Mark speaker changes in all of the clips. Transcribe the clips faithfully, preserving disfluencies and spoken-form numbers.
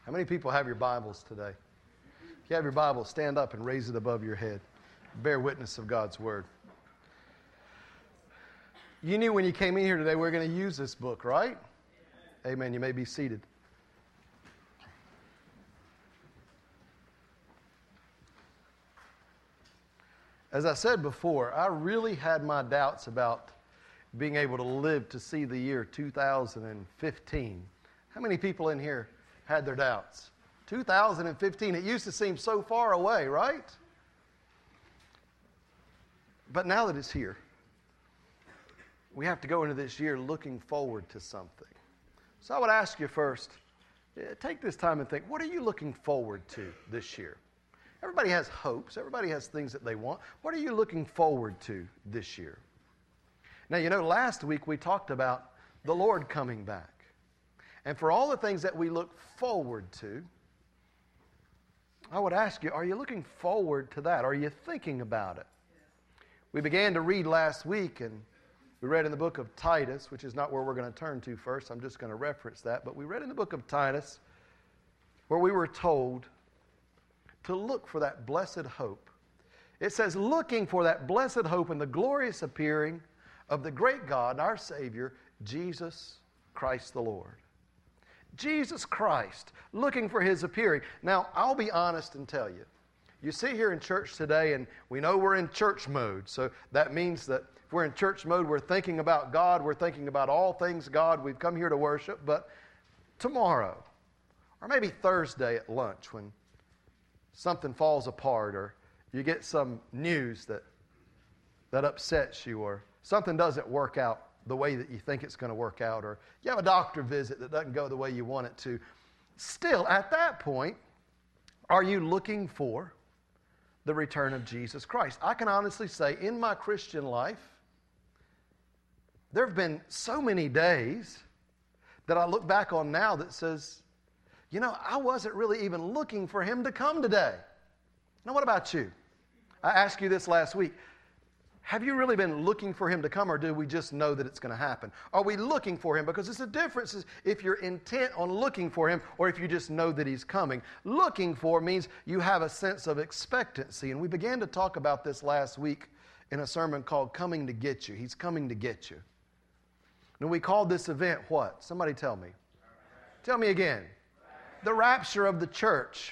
Speaker 1: How many people have your Bibles today? If you have your Bible, stand up and raise it above your head. Bear witness of God's Word. You knew when you came in here today we were going to use this book, right? Amen. You may be seated. As I said before, I really had my doubts about being able to live to see the year two thousand fifteen. How many people in here had their doubts? two thousand fifteen, it used to seem so far away, right? But now that it's here, we have to go into this year looking forward to something. So I would ask you first, take this time and think, what are you looking forward to this year? Everybody has hopes. Everybody has things that they want. What are you looking forward to this year? Now, you know, last week we talked about the Lord coming back. And for all the things that we look forward to, I would ask you, are you looking forward to that? Are you thinking about it? We began to read last week, and we read in the book of Titus, which is not where we're going to turn to first. I'm just going to reference that. But we read in the book of Titus where we were told to look for that blessed hope. It says, looking for that blessed hope and the glorious appearing of the great God, our Savior, Jesus Christ the Lord. Jesus Christ, looking for His appearing. Now, I'll be honest and tell you, you sit here in church today, and we know we're in church mode, so that means that if we're in church mode, we're thinking about God, we're thinking about all things God, we've come here to worship, but tomorrow, or maybe Thursday at lunch when something falls apart, or you get some news that that upsets you, or something doesn't work out the way that you think it's going to work out, or you have a doctor visit that doesn't go the way you want it to. Still, at that point, are you looking for the return of Jesus Christ? I can honestly say, in my Christian life, there have been so many days that I look back on now that says, you know, I wasn't really even looking for Him to come today. Now, what about you? I asked you this last week. Have you really been looking for Him to come, or do we just know that it's going to happen? Are we looking for Him? Because it's a difference if you're intent on looking for Him or if you just know that He's coming. Looking for means you have a sense of expectancy. And we began to talk about this last week in a sermon called Coming to Get You. He's coming to get you. And we called this event what? Somebody tell me. Tell me again. The rapture of the church.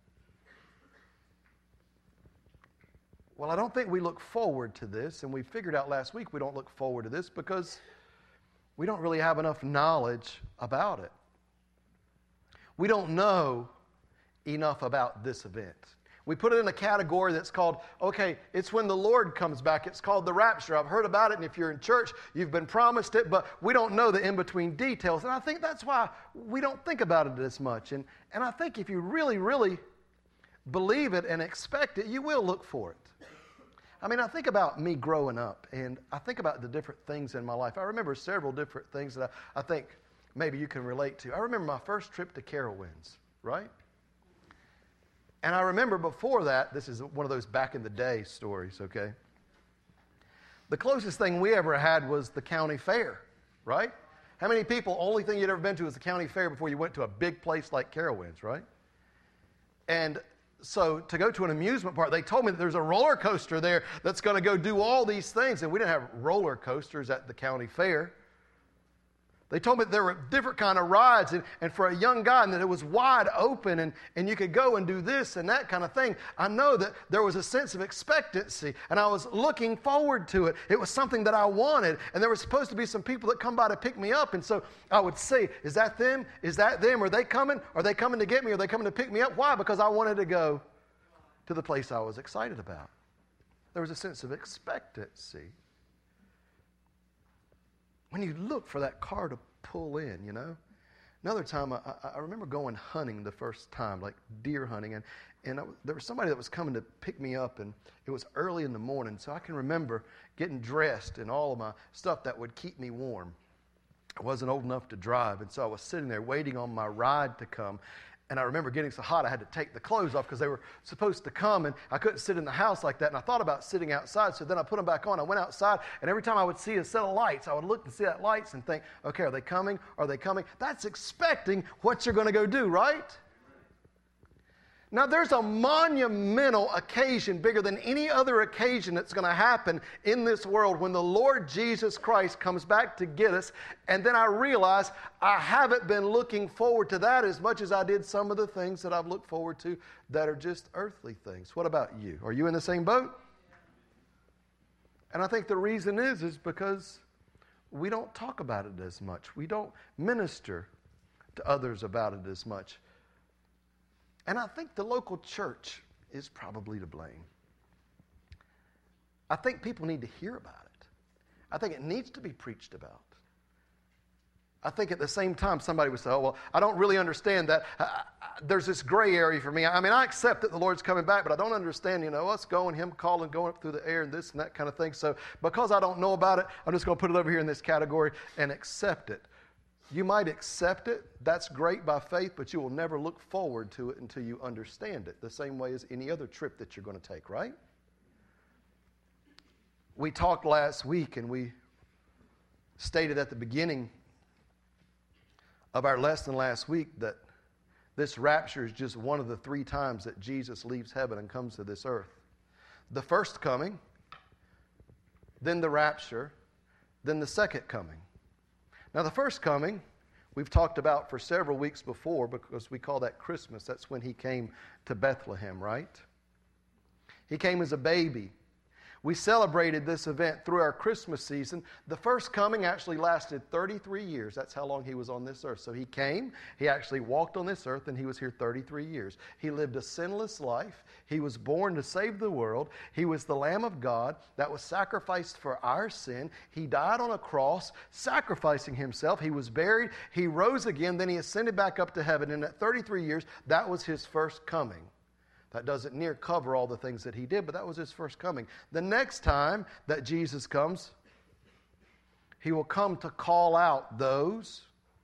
Speaker 1: Well, I don't think we look forward to this, and we figured out last week we don't look forward to this because we don't really have enough knowledge about it. We don't know enough about this event. We put it in a category that's called, okay, it's when the Lord comes back. It's called the rapture. I've heard about it, and if you're in church, you've been promised it, but we don't know the in-between details. And I think that's why we don't think about it as much. And, and I think if you really, really believe it and expect it, you will look for it. I mean, I think about me growing up, and I think about the different things in my life. I remember several different things that I, I think maybe you can relate to. I remember my first trip to Carowinds, right? And I remember before that, this is one of those back in the day stories, okay? The closest thing we ever had was the county fair, right? How many people, only thing you'd ever been to was the county fair before you went to a big place like Carowinds, right? And so to go to an amusement park, they told me that there's a roller coaster there that's going to go do all these things. And we didn't have roller coasters at the county fair. They told me that there were different kind of rides, and, and for a young guy, and that it was wide open, and, and you could go and do this and that kind of thing. I know that there was a sense of expectancy, and I was looking forward to it. It was something that I wanted, and there were supposed to be some people that come by to pick me up, and so I would say, is that them? Is that them? Are they coming? Are they coming to get me? Are they coming to pick me up? Why? Because I wanted to go to the place I was excited about. There was a sense of expectancy. When you look for that car to pull in, you know. Another time, I, I remember going hunting the first time, like deer hunting, and, and I, there was somebody that was coming to pick me up, and it was early in the morning, so I can remember getting dressed and all of my stuff that would keep me warm. I wasn't old enough to drive, and so I was sitting there waiting on my ride to come. And I remember getting so hot I had to take the clothes off because they were supposed to come, and I couldn't sit in the house like that. And I thought about sitting outside, so then I put them back on. I went outside, and every time I would see a set of lights, I would look and see that lights and think, okay, are they coming? Are they coming? That's expecting what you're going to go do, right? Now, there's a monumental occasion bigger than any other occasion that's going to happen in this world when the Lord Jesus Christ comes back to get us. And then I realize I haven't been looking forward to that as much as I did some of the things that I've looked forward to that are just earthly things. What about you? Are you in the same boat? And I think the reason is, is because we don't talk about it as much. We don't minister to others about it as much. And I think the local church is probably to blame. I think people need to hear about it. I think it needs to be preached about. I think at the same time somebody would say, oh, well, I don't really understand that. I, I, there's this gray area for me. I mean, I accept that the Lord's coming back, but I don't understand, you know, us going, Him calling, going up through the air and this and that kind of thing. So because I don't know about it, I'm just going to put it over here in this category and accept it. You might accept it. That's great by faith, but you will never look forward to it until you understand it, the same way as any other trip that you're going to take, right? We talked last week, and we stated at the beginning of our lesson last week that this rapture is just one of the three times that Jesus leaves heaven and comes to this earth. The first coming, then the rapture, then the second coming. Now, the first coming, we've talked about for several weeks before because we call that Christmas. That's when He came to Bethlehem, right? He came as a baby. We celebrated this event through our Christmas season. The first coming actually lasted thirty-three years. That's how long He was on this earth. So He came, He actually walked on this earth, and He was here thirty-three years. He lived a sinless life. He was born to save the world. He was the Lamb of God that was sacrificed for our sin. He died on a cross, sacrificing Himself. He was buried. He rose again. Then He ascended back up to heaven. And at thirty-three years, that was His first coming. That doesn't near cover all the things that He did, but that was His first coming. The next time that Jesus comes, He will come to call out those,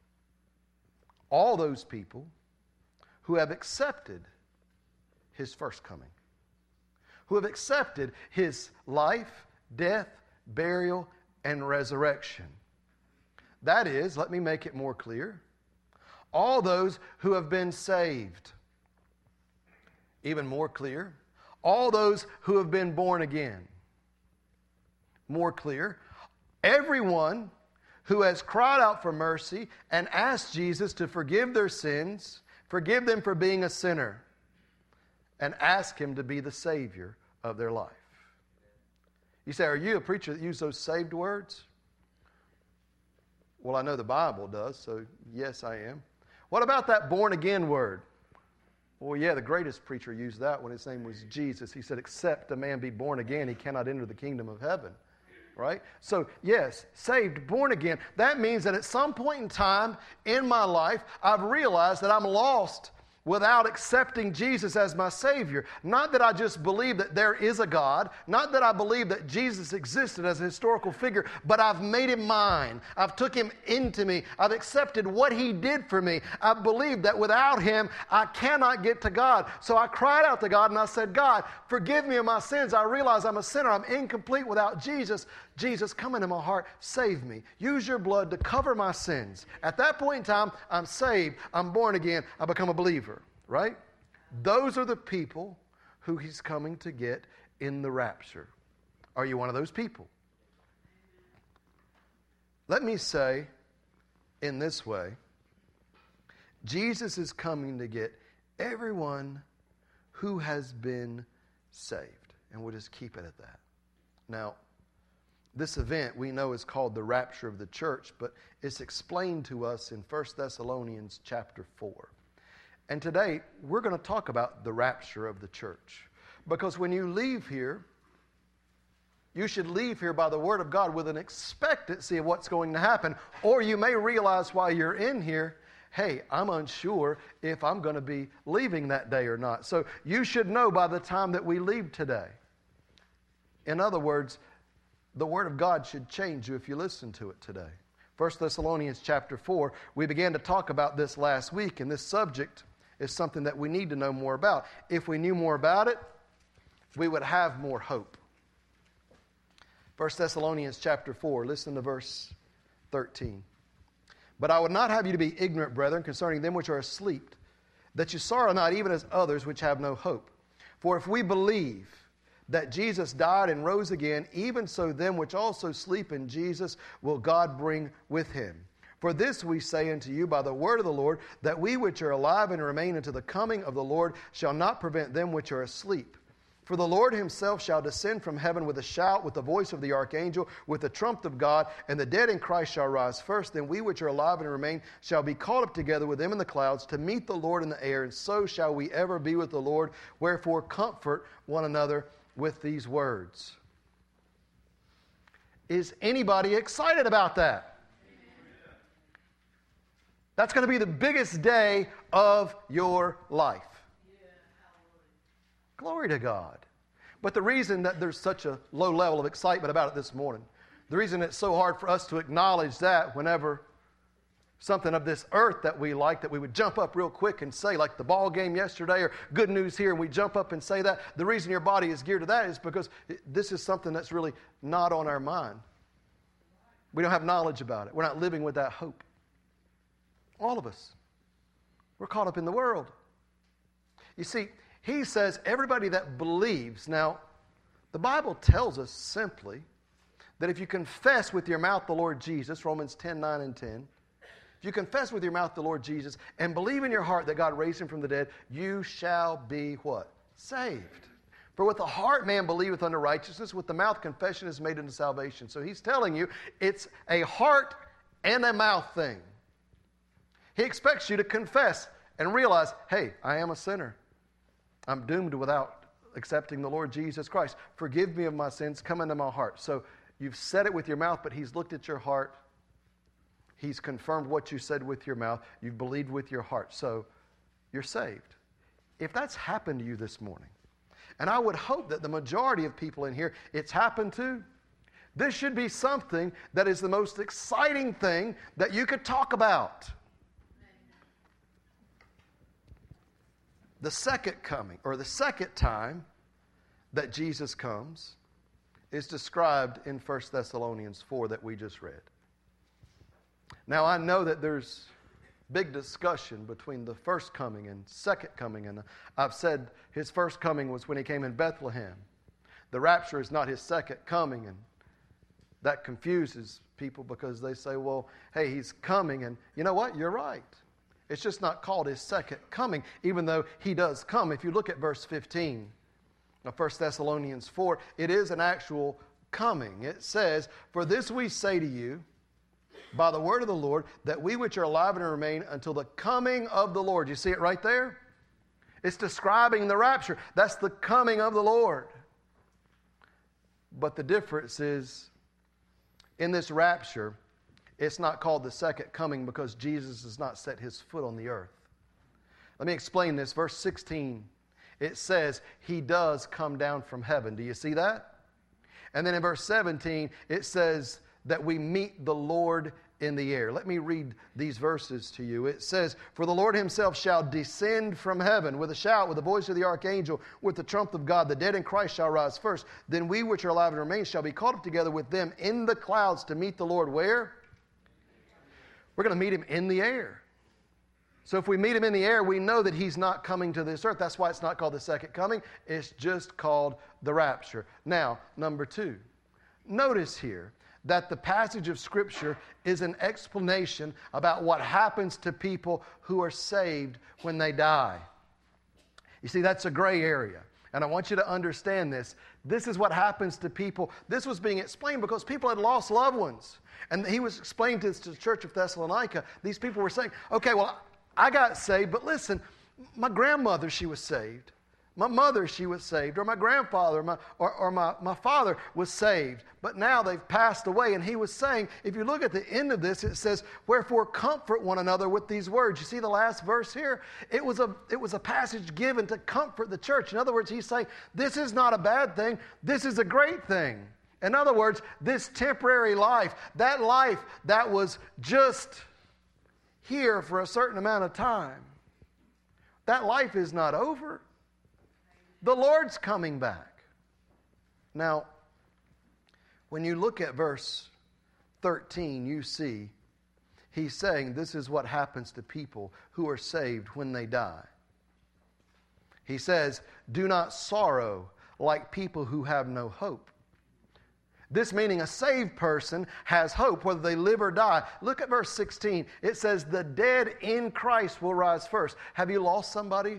Speaker 1: all those people who have accepted His first coming, who have accepted His life, death, burial, and resurrection. That is, let me make it more clear, all those who have been saved. Even more clear, all those who have been born again. More clear, everyone who has cried out for mercy and asked Jesus to forgive their sins, forgive them for being a sinner, and ask Him to be the Savior of their life. You say, are you a preacher that uses those saved words? Well, I know the Bible does, so yes, I am. What about that born again word? Well, yeah, the greatest preacher used that when his name was Jesus. He said, except a man be born again, he cannot enter the kingdom of heaven. Right? So, yes, saved, born again. That means that at some point in time in my life, I've realized that I'm lost without accepting Jesus as my Savior. Not that I just believe that there is a God, not that I believe that Jesus existed as a historical figure, but I've made Him mine. I've took Him into me. I've accepted what He did for me. I believe that without Him, I cannot get to God. So I cried out to God and I said, God, forgive me of my sins. I realize I'm a sinner. I'm incomplete without Jesus. Jesus, come into my heart. Save me. Use your blood to cover my sins. At that point in time, I'm saved. I'm born again. I become a believer. Right? Those are the people who He's coming to get in the rapture. Are you one of those people? Let me say in this way, Jesus is coming to get everyone who has been saved. And we'll just keep it at that. Now, this event we know is called the rapture of the church, but it's explained to us in First Thessalonians chapter four. And today, we're going to talk about the rapture of the church. Because when you leave here, you should leave here by the Word of God with an expectancy of what's going to happen. Or you may realize while you're in here, hey, I'm unsure if I'm going to be leaving that day or not. So you should know by the time that we leave today. In other words, the Word of God should change you if you listen to it today. First Thessalonians chapter four, we began to talk about this last week, and this subject is something that we need to know more about. If we knew more about it, we would have more hope. First Thessalonians chapter four, listen to verse thirteen. But I would not have you to be ignorant, brethren, concerning them which are asleep, that you sorrow not even as others which have no hope. For if we believe that Jesus died and rose again, even so them which also sleep in Jesus will God bring with him. For this we say unto you by the word of the Lord, that we which are alive and remain unto the coming of the Lord shall not prevent them which are asleep. For the Lord himself shall descend from heaven with a shout, with the voice of the archangel, with the trump of God, and the dead in Christ shall rise first. Then we which are alive and remain shall be caught up together with them in the clouds to meet the Lord in the air, and so shall we ever be with the Lord. Wherefore comfort one another with these words. Is anybody excited about that? That's going to be the biggest day of your life. Glory to God. But the reason that there's such a low level of excitement about it this morning, the reason it's so hard for us to acknowledge that whenever something of this earth that we like, that we would jump up real quick and say, like the ball game yesterday or good news here, and we jump up and say that, the reason your body is geared to that is because this is something that's really not on our mind. We don't have knowledge about it. We're not living with that hope. All of us. We're caught up in the world. You see, he says everybody that believes. Now, the Bible tells us simply that if you confess with your mouth the Lord Jesus, Romans ten, nine and ten, if you confess with your mouth the Lord Jesus and believe in your heart that God raised him from the dead, you shall be what? Saved. For with the heart man believeth unto righteousness, with the mouth confession is made unto salvation. So he's telling you it's a heart and a mouth thing. He expects you to confess and realize, hey, I am a sinner. I'm doomed without accepting the Lord Jesus Christ. Forgive me of my sins. Come into my heart. So you've said it with your mouth, but he's looked at your heart. He's confirmed what you said with your mouth. You've believed with your heart. So you're saved. If that's happened to you this morning, and I would hope that the majority of people in here, it's happened to, this should be something that is the most exciting thing that you could talk about. The second coming, or the second time that Jesus comes, is described in First Thessalonians four that we just read. Now, I know that there's big discussion between the first coming and second coming, and I've said his first coming was when he came in Bethlehem. The rapture is not his second coming, and that confuses people because they say, well, hey, he's coming, and you know what? You're right. It's just not called his second coming, even though he does come. If you look at verse fifteen of First Thessalonians four, it is an actual coming. It says, for this we say to you, by the word of the Lord, that we which are alive and remain until the coming of the Lord. You see it right there? It's describing the rapture. That's the coming of the Lord. But the difference is, in this rapture, it's not called the second coming because Jesus has not set his foot on the earth. Let me explain this. Verse sixteen, it says, he does come down from heaven. Do you see that? And then in verse seventeen, it says that we meet the Lord in the air. Let me read these verses to you. It says, for the Lord himself shall descend from heaven with a shout, with the voice of the archangel, with the trump of God. The dead in Christ shall rise first. Then we which are alive and remain shall be caught up together with them in the clouds to meet the Lord. Where? We're going to meet him in the air. So if we meet him in the air, we know that he's not coming to this earth. That's why it's not called the second coming. It's just called the rapture. Now, number two, notice here that the passage of Scripture is an explanation about what happens to people who are saved when they die. You see, that's a gray area. And I want you to understand this. This is what happens to people. This was being explained because people had lost loved ones. And he was explaining to the church of Thessalonica, these people were saying, okay, well, I got saved, but listen, my grandmother, she was saved. My mother, she was saved. Or my grandfather my, or, or my, my father was saved. But now they've passed away. And he was saying, if you look at the end of this, it says, wherefore comfort one another with these words. You see the last verse here? It was a, it was a passage given to comfort the church. In other words, he's saying, this is not a bad thing. This is a great thing. In other words, this temporary life, that life that was just here for a certain amount of time, that life is not over. The Lord's coming back. Now, when you look at verse thirteen, you see he's saying this is what happens to people who are saved when they die. He says, do not sorrow like people who have no hope. This meaning a saved person has hope whether they live or die. Look at verse sixteen. It says, the dead in Christ will rise first. Have you lost somebody?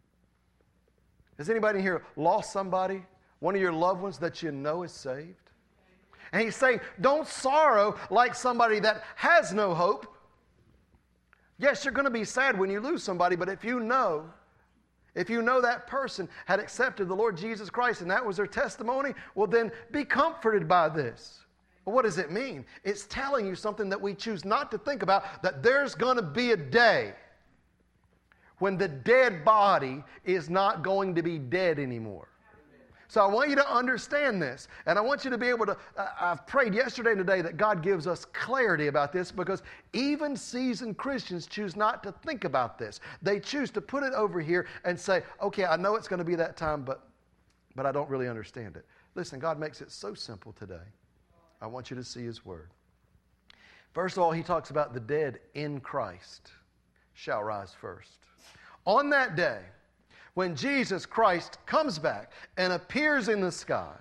Speaker 1: Has anybody here lost somebody? One of your loved ones that you know is saved? And he's saying, don't sorrow like somebody that has no hope. Yes, you're going to be sad when you lose somebody, but if you know, if you know that person had accepted the Lord Jesus Christ and that was their testimony, well then be comforted by this. Well, what does it mean? It's telling you something that we choose not to think about, that there's going to be a day when the dead body is not going to be dead anymore. So I want you to understand this, and I want you to be able to, uh, I've prayed yesterday and today that God gives us clarity about this, because even seasoned Christians choose not to think about this. They choose to put it over here and say, okay, I know it's going to be that time, but, but I don't really understand it. Listen, God makes it so simple today. I want you to see His Word. First of all, He talks about the dead in Christ shall rise first. On that day, when Jesus Christ comes back and appears in the sky,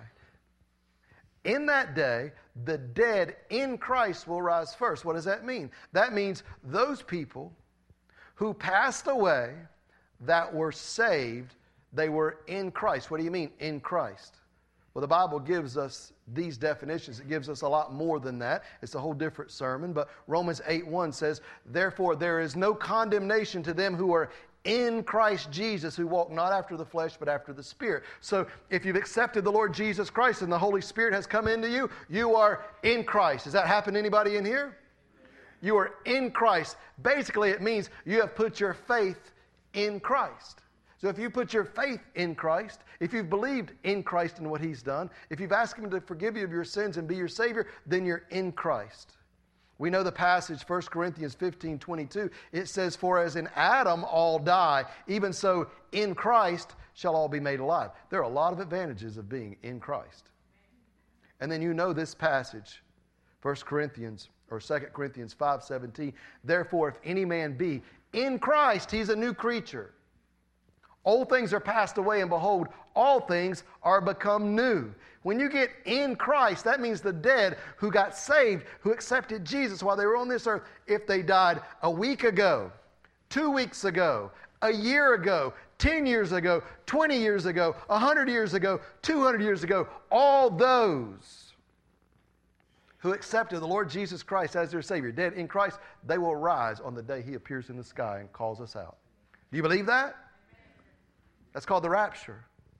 Speaker 1: in that day, the dead in Christ will rise first. What does that mean? That means those people who passed away that were saved, they were in Christ. What do you mean, in Christ? Well, the Bible gives us these definitions. It gives us a lot more than that. It's a whole different sermon. But Romans eight one says, therefore there is no condemnation to them who are in Christ Jesus, who walk not after the flesh, but after the Spirit. So if you've accepted the Lord Jesus Christ and the Holy Spirit has come into you, you are in Christ. Does that happen to anybody in here? You are in Christ. Basically, it means you have put your faith in Christ. So if you put your faith in Christ, if you've believed in Christ and what He's done, if you've asked Him to forgive you of your sins and be your Savior, then you're in Christ. We know the passage, First Corinthians fifteen twenty-two. It says, for as in Adam all die, even so in Christ shall all be made alive. There are a lot of advantages of being in Christ. And then you know this passage, First Corinthians or Second Corinthians five seventeen. Therefore, if any man be in Christ, he's a new creature. Old things are passed away, and behold, all things are become new. When you get in Christ, that means the dead who got saved, who accepted Jesus while they were on this earth, if they died a week ago, two weeks ago, a year ago, ten years ago, twenty years ago, one hundred years ago, two hundred years ago, all those who accepted the Lord Jesus Christ as their Savior, dead in Christ, they will rise on the day He appears in the sky and calls us out. Do you believe that? That's called the rapture.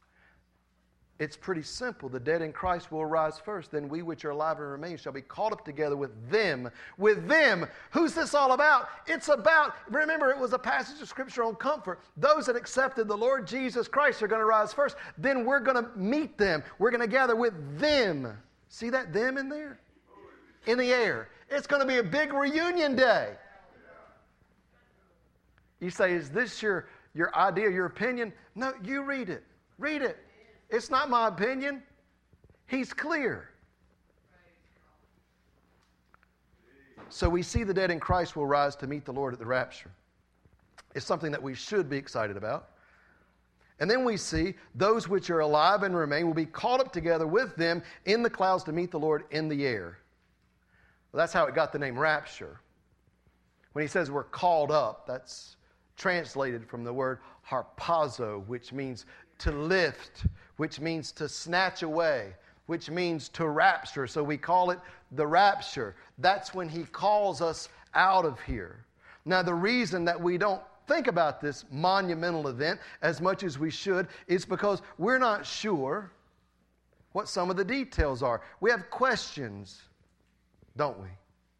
Speaker 1: It's pretty simple. The dead in Christ will rise first. Then we which are alive and remain shall be caught up together with them. With them. Who's this all about? It's about, remember, it was a passage of Scripture on comfort. Those that accepted the Lord Jesus Christ are going to rise first. Then we're going to meet them. We're going to gather with them. See that them in there? In the air. It's going to be a big reunion day. You say, is this your, your idea, your opinion? No, you read it. Read it. It's not my opinion. He's clear. So we see the dead in Christ will rise to meet the Lord at the rapture. It's something that we should be excited about. And then we see those which are alive and remain will be caught up together with them in the clouds to meet the Lord in the air. Well, that's how it got the name rapture. When he says we're called up, that's translated from the word harpazo, which means to lift, which means to snatch away, which means to rapture. So we call it the rapture. That's when He calls us out of here. Now, the reason that we don't think about this monumental event as much as we should is because we're not sure what some of the details are. We have questions, don't we?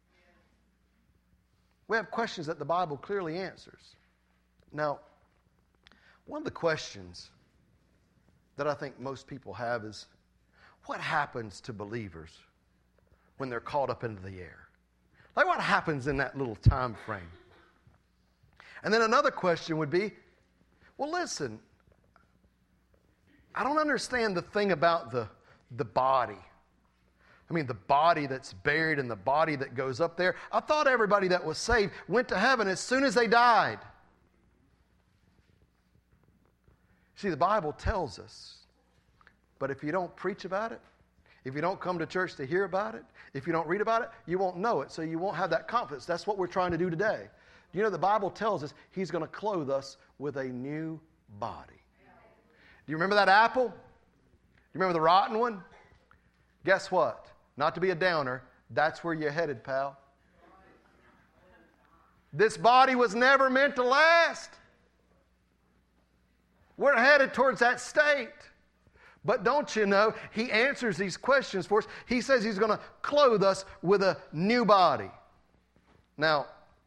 Speaker 1: We have questions that the Bible clearly answers. Now, one of the questions that I think most people have is, what happens to believers when they're caught up into the air? Like, what happens in that little time frame? And then another question would be, well, listen, I don't understand the thing about the, the body. I mean, the body that's buried and the body that goes up there. I thought everybody that was saved went to heaven as soon as they died. See, the Bible tells us, but if you don't preach about it, if you don't come to church to hear about it, if you don't read about it, you won't know it, so you won't have that confidence. That's what we're trying to do today. You know, the Bible tells us He's going to clothe us with a new body. Do you remember that apple? Do you remember the rotten one? Guess what? Not to be a downer, that's where you're headed, pal. This body was never meant to last. We're headed towards that state. But don't you know, He answers these questions for us. He says He's going to clothe us with a new body. Now,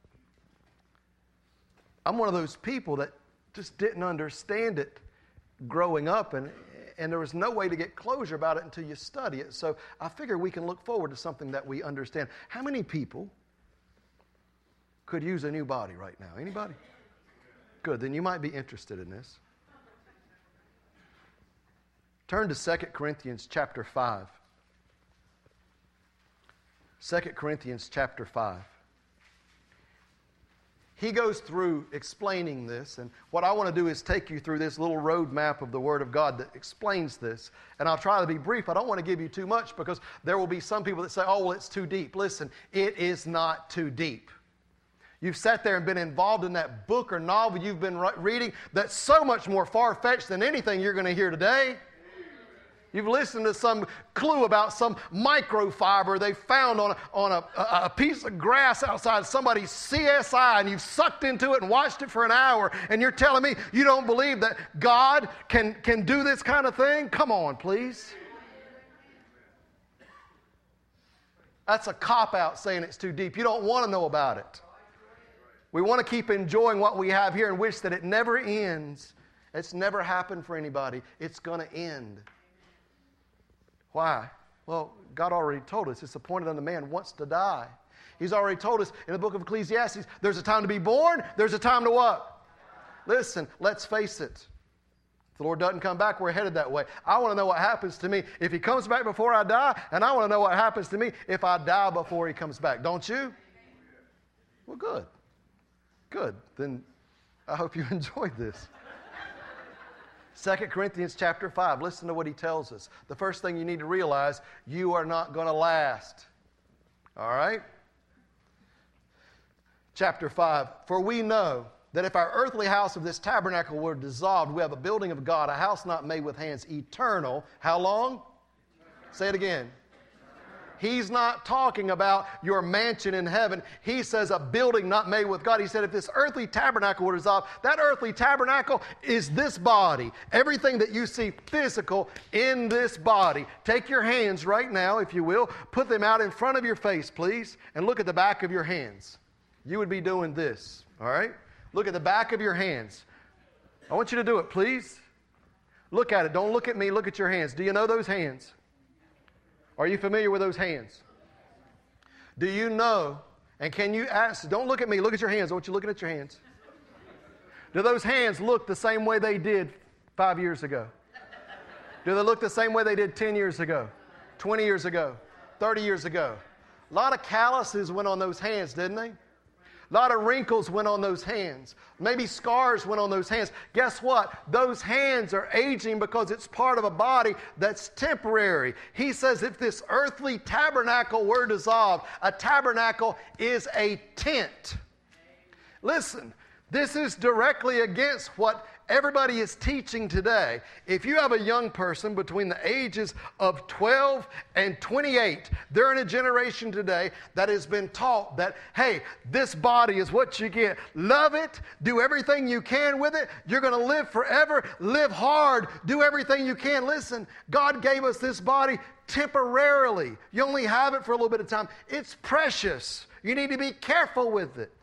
Speaker 1: I'm one of those people that just didn't understand it growing up, and, and there was no way to get closure about it until you study it. So I figure we can look forward to something that we understand. How many people could use a new body right now? Anybody? Good, then you might be interested in this. Turn to Second Corinthians chapter five. Second Corinthians chapter five. He goes through explaining this, and what I want to do is take you through this little roadmap of the Word of God that explains this. And I'll try to be brief. I don't want to give you too much because there will be some people that say, oh, well, it's too deep. Listen, it is not too deep. You've sat there and been involved in that book or novel you've been reading that's so much more far-fetched than anything you're going to hear today. You've listened to some clue about some microfiber they found on, a, on a, a piece of grass outside somebody's C S I, and you've sucked into it and watched it for an hour, and you're telling me you don't believe that God can, can do this kind of thing? Come on, please. That's a cop-out saying it's too deep. You don't want to know about it. We want to keep enjoying what we have here and wish that it never ends. It's never happened for anybody. It's going to end. Why? Well, God already told us it's appointed unto man once to die. He's already told us in the book of Ecclesiastes, there's a time to be born, there's a time to what? Listen, let's face it. If the Lord doesn't come back, we're headed that way. I want to know what happens to me if He comes back before I die, and I want to know what happens to me if I die before He comes back. Don't you? Well, good. Good. Then I hope you enjoyed this. Second Corinthians chapter five, listen to what he tells us. The first thing you need to realize, you are not going to last. All right? Chapter five, for we know that if our earthly house of this tabernacle were dissolved, we have a building of God, a house not made with hands, eternal. How long? Say it again. He's not talking about your mansion in heaven. He says a building not made with God. He said if this earthly tabernacle were dissolved, that earthly tabernacle is this body. Everything that you see physical in this body. Take your hands right now, if you will. Put them out in front of your face, please, and look at the back of your hands. You would be doing this, all right? Look at the back of your hands. I want you to do it, please. Look at it. Don't look at me. Look at your hands. Do you know those hands? Are you familiar with those hands? Do you know, and can you ask, don't look at me, look at your hands. I want you looking at your hands. Do those hands look the same way they did five years ago? Do they look the same way they did ten years ago, twenty years ago, thirty years ago? A lot of calluses went on those hands, didn't they? A lot of wrinkles went on those hands. Maybe scars went on those hands. Guess what? Those hands are aging because it's part of a body that's temporary. He says if this earthly tabernacle were dissolved, a tabernacle is a tent. Listen, this is directly against what everybody is teaching today. If you have a young person between the ages of twelve and twenty-eight, they're in a generation today that has been taught that, hey, this body is what you get. Love it. Do everything you can with it. You're going to live forever. Live hard. Do everything you can. Listen, God gave us this body temporarily. You only have it for a little bit of time. It's precious. You need to be careful with it.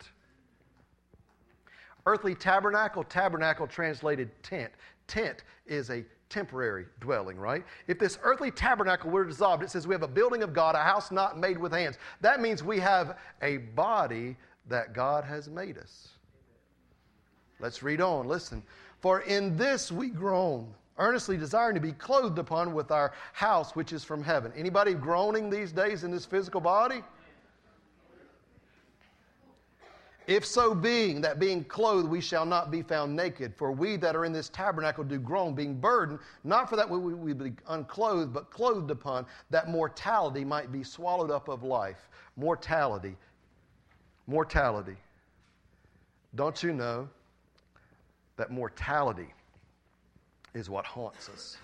Speaker 1: Earthly tabernacle, tabernacle translated tent. Tent is a temporary dwelling, right? If this earthly tabernacle were dissolved, it says we have a building of God, a house not made with hands. That means we have a body that God has made us. Let's read on. Listen. For in this we groan, earnestly desiring to be clothed upon with our house which is from heaven. Anybody groaning these days in this physical body? If so being, that being clothed, we shall not be found naked. For we that are in this tabernacle do groan, being burdened, not for that we, we, we be unclothed, but clothed upon, that mortality might be swallowed up of life. Mortality. Mortality. Don't you know that mortality is what haunts us?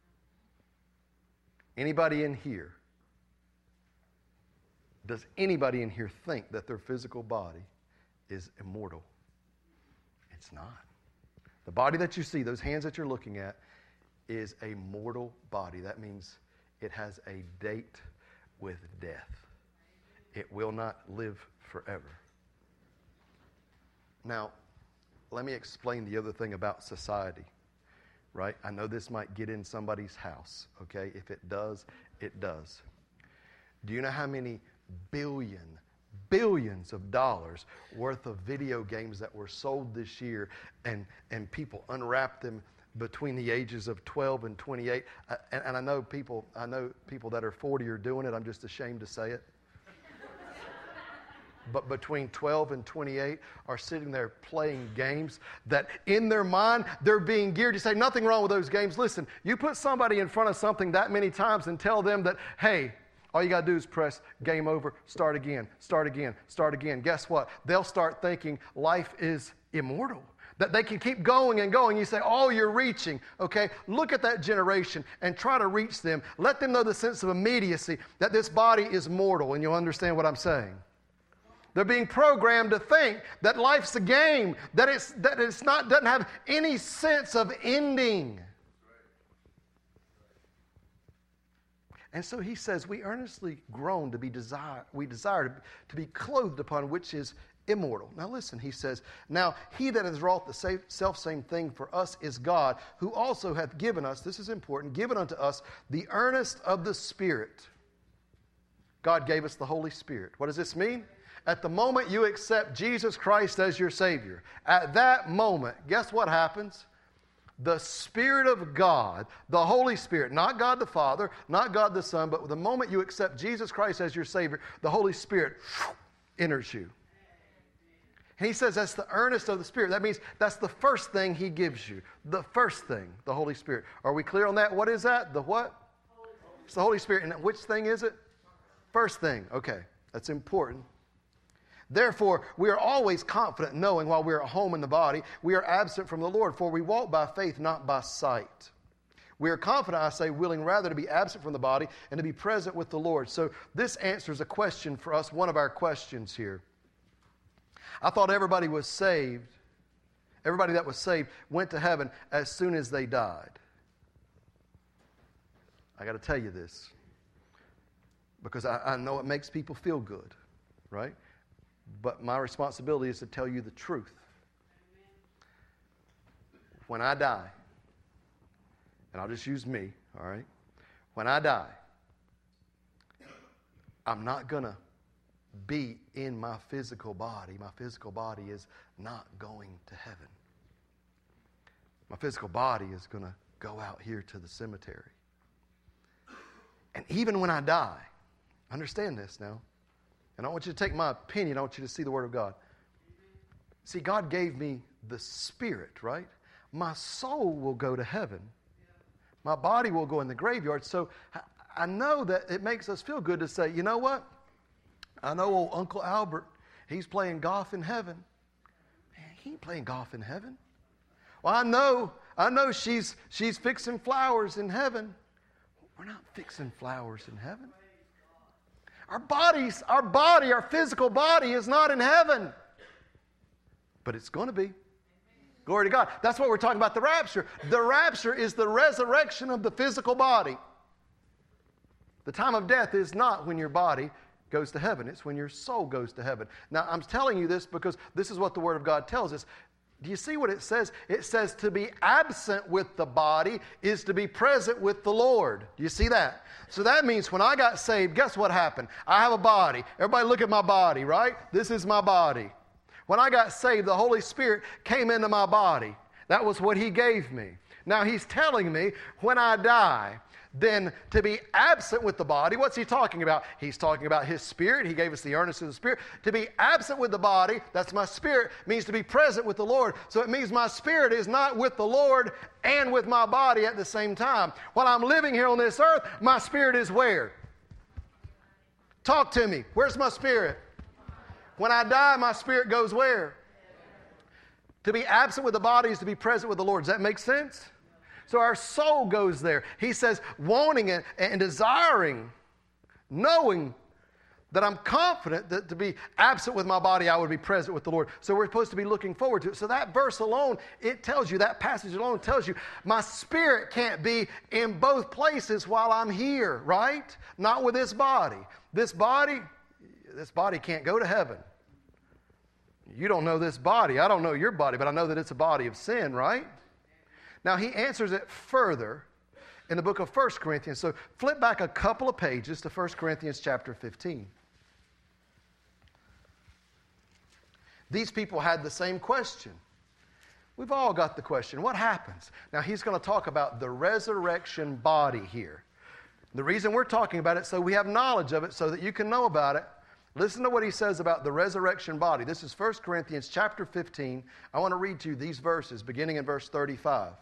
Speaker 1: Anybody in here, does anybody in here think that their physical body is immortal? It's not. The body that you see, those hands that you're looking at, is a mortal body. That means it has a date with death. It will not live forever. Now, let me explain the other thing about society, right? I know this might get in somebody's house, okay? If it does, it does. Do you know how many billion, billions of dollars worth of video games that were sold this year, and, and people unwrapped them between the ages of twelve and twenty-eight? Uh, and, and I know people, I know people that are forty are doing it. I'm just ashamed to say it. But between twelve and twenty-eight are sitting there playing games that in their mind, they're being geared. You say, nothing wrong with those games. Listen, you put somebody in front of something that many times and tell them that, hey, all you got to do is press game over, start again, start again, start again. Guess what? They'll start thinking life is immortal, that they can keep going and going. You say, oh, you're reaching. Okay, look at that generation and try to reach them. Let them know the sense of immediacy that this body is mortal, and you'll understand what I'm saying. They're being programmed to think that life's a game, that it's, that it's not, doesn't have any sense of ending. And so he says, we earnestly groan to be desire, we desire to be clothed upon which is immortal. Now listen, he says, now he that has wrought the self-same thing for us is God, who also hath given us, this is important, given unto us the earnest of the Spirit. God gave us the Holy Spirit. What does this mean? At the moment you accept Jesus Christ as your Savior, at that moment, guess what happens? The Spirit of God, the Holy Spirit, not God the Father, not God the Son, but the moment you accept Jesus Christ as your Savior, the Holy Spirit enters you. And he says that's the earnest of the Spirit. That means that's the first thing he gives you. The first thing, the Holy Spirit. Are we clear on that? What is that? The what? It's the Holy Spirit. And which thing is it? First thing. Okay, that's important. Therefore, we are always confident, knowing while we are at home in the body, we are absent from the Lord, for we walk by faith, not by sight. We are confident, I say, willing rather to be absent from the body and to be present with the Lord. So this answers a question for us, one of our questions here. I thought everybody was saved, everybody that was saved went to heaven as soon as they died. I got to tell you this, because I, I know it makes people feel good, right? But my responsibility is to tell you the truth. When I die, and I'll just use me, all right? When I die, I'm not going to be in my physical body. My physical body is not going to heaven. My physical body is going to go out here to the cemetery. And even when I die, understand this now, and I want you to take my opinion. I want you to see the Word of God. See, God gave me the Spirit, right? My soul will go to heaven. My body will go in the graveyard. So I know that it makes us feel good to say, you know what? I know old Uncle Albert, he's playing golf in heaven. Man, he ain't playing golf in heaven. Well, I know, I know she's, she's fixing flowers in heaven. We're not fixing flowers in heaven. Our bodies, our body, our physical body is not in heaven. But it's going to be. Glory to God. That's what we're talking about, the rapture. The rapture is the resurrection of the physical body. The time of death is not when your body goes to heaven. It's when your soul goes to heaven. Now, I'm telling you this because this is what the Word of God tells us. Do you see what it says? It says to be absent with the body is to be present with the Lord. Do you see that? So that means when I got saved, guess what happened? I have a body. Everybody look at my body, right? This is my body. When I got saved, the Holy Spirit came into my body. That was what He gave me. Now he's telling me when I die, then to be absent with the body, what's he talking about? He's talking about his spirit. He gave us the earnest of the spirit. To be absent with the body, that's my spirit, means to be present with the Lord. So it means my spirit is not with the Lord and with my body at the same time. While I'm living here on this earth, my spirit is where? Talk to me. Where's my spirit? When I die, my spirit goes where? To be absent with the body is to be present with the Lord. Does that make sense? So our soul goes there. He says, wanting it and desiring, knowing that I'm confident that to be absent with my body, I would be present with the Lord. So we're supposed to be looking forward to it. So that verse alone, it tells you, that passage alone tells you, my spirit can't be in both places while I'm here, right? Not with this body. This body, this body can't go to heaven. You don't know this body. I don't know your body, but I know that it's a body of sin, right? Now, he answers it further in the book of First Corinthians. So flip back a couple of pages to First Corinthians chapter fifteen. These people had the same question. We've all got the question, what happens? Now, he's going to talk about the resurrection body here. The reason we're talking about it, so we have knowledge of it, so that you can know about it. Listen to what he says about the resurrection body. This is First Corinthians chapter fifteen. I want to read to you these verses, beginning in verse thirty-five.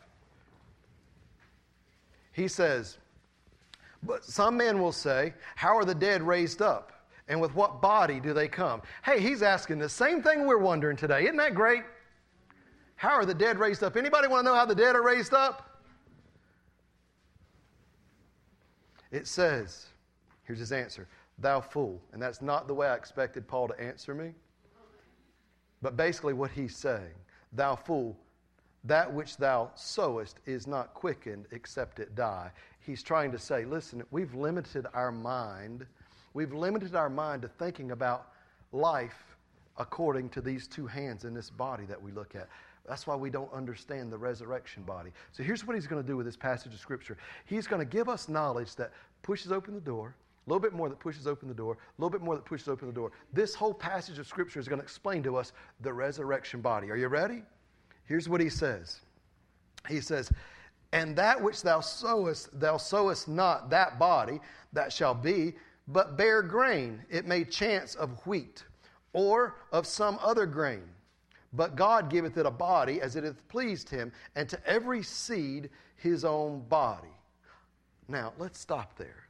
Speaker 1: He says, but some men will say, how are the dead raised up? And with what body do they come? Hey, he's asking the same thing we're wondering today. Isn't that great? How are the dead raised up? Anybody want to know how the dead are raised up? It says, here's his answer, thou fool. And that's not the way I expected Paul to answer me. But basically what he's saying, thou fool, that which thou sowest is not quickened except it die. He's trying to say, listen, we've limited our mind. We've limited our mind to thinking about life according to these two hands in this body that we look at. That's why we don't understand the resurrection body. So here's what he's going to do with this passage of Scripture. He's going to give us knowledge that pushes open the door, a little bit more that pushes open the door, a little bit more that pushes open the door. This whole passage of Scripture is going to explain to us the resurrection body. Are you ready? Here's what he says. He says, and that which thou sowest, thou sowest not that body that shall be, but bear grain. It may chance of wheat, or of some other grain. But God giveth it a body as it hath pleased him, and to every seed his own body. Now, let's stop there.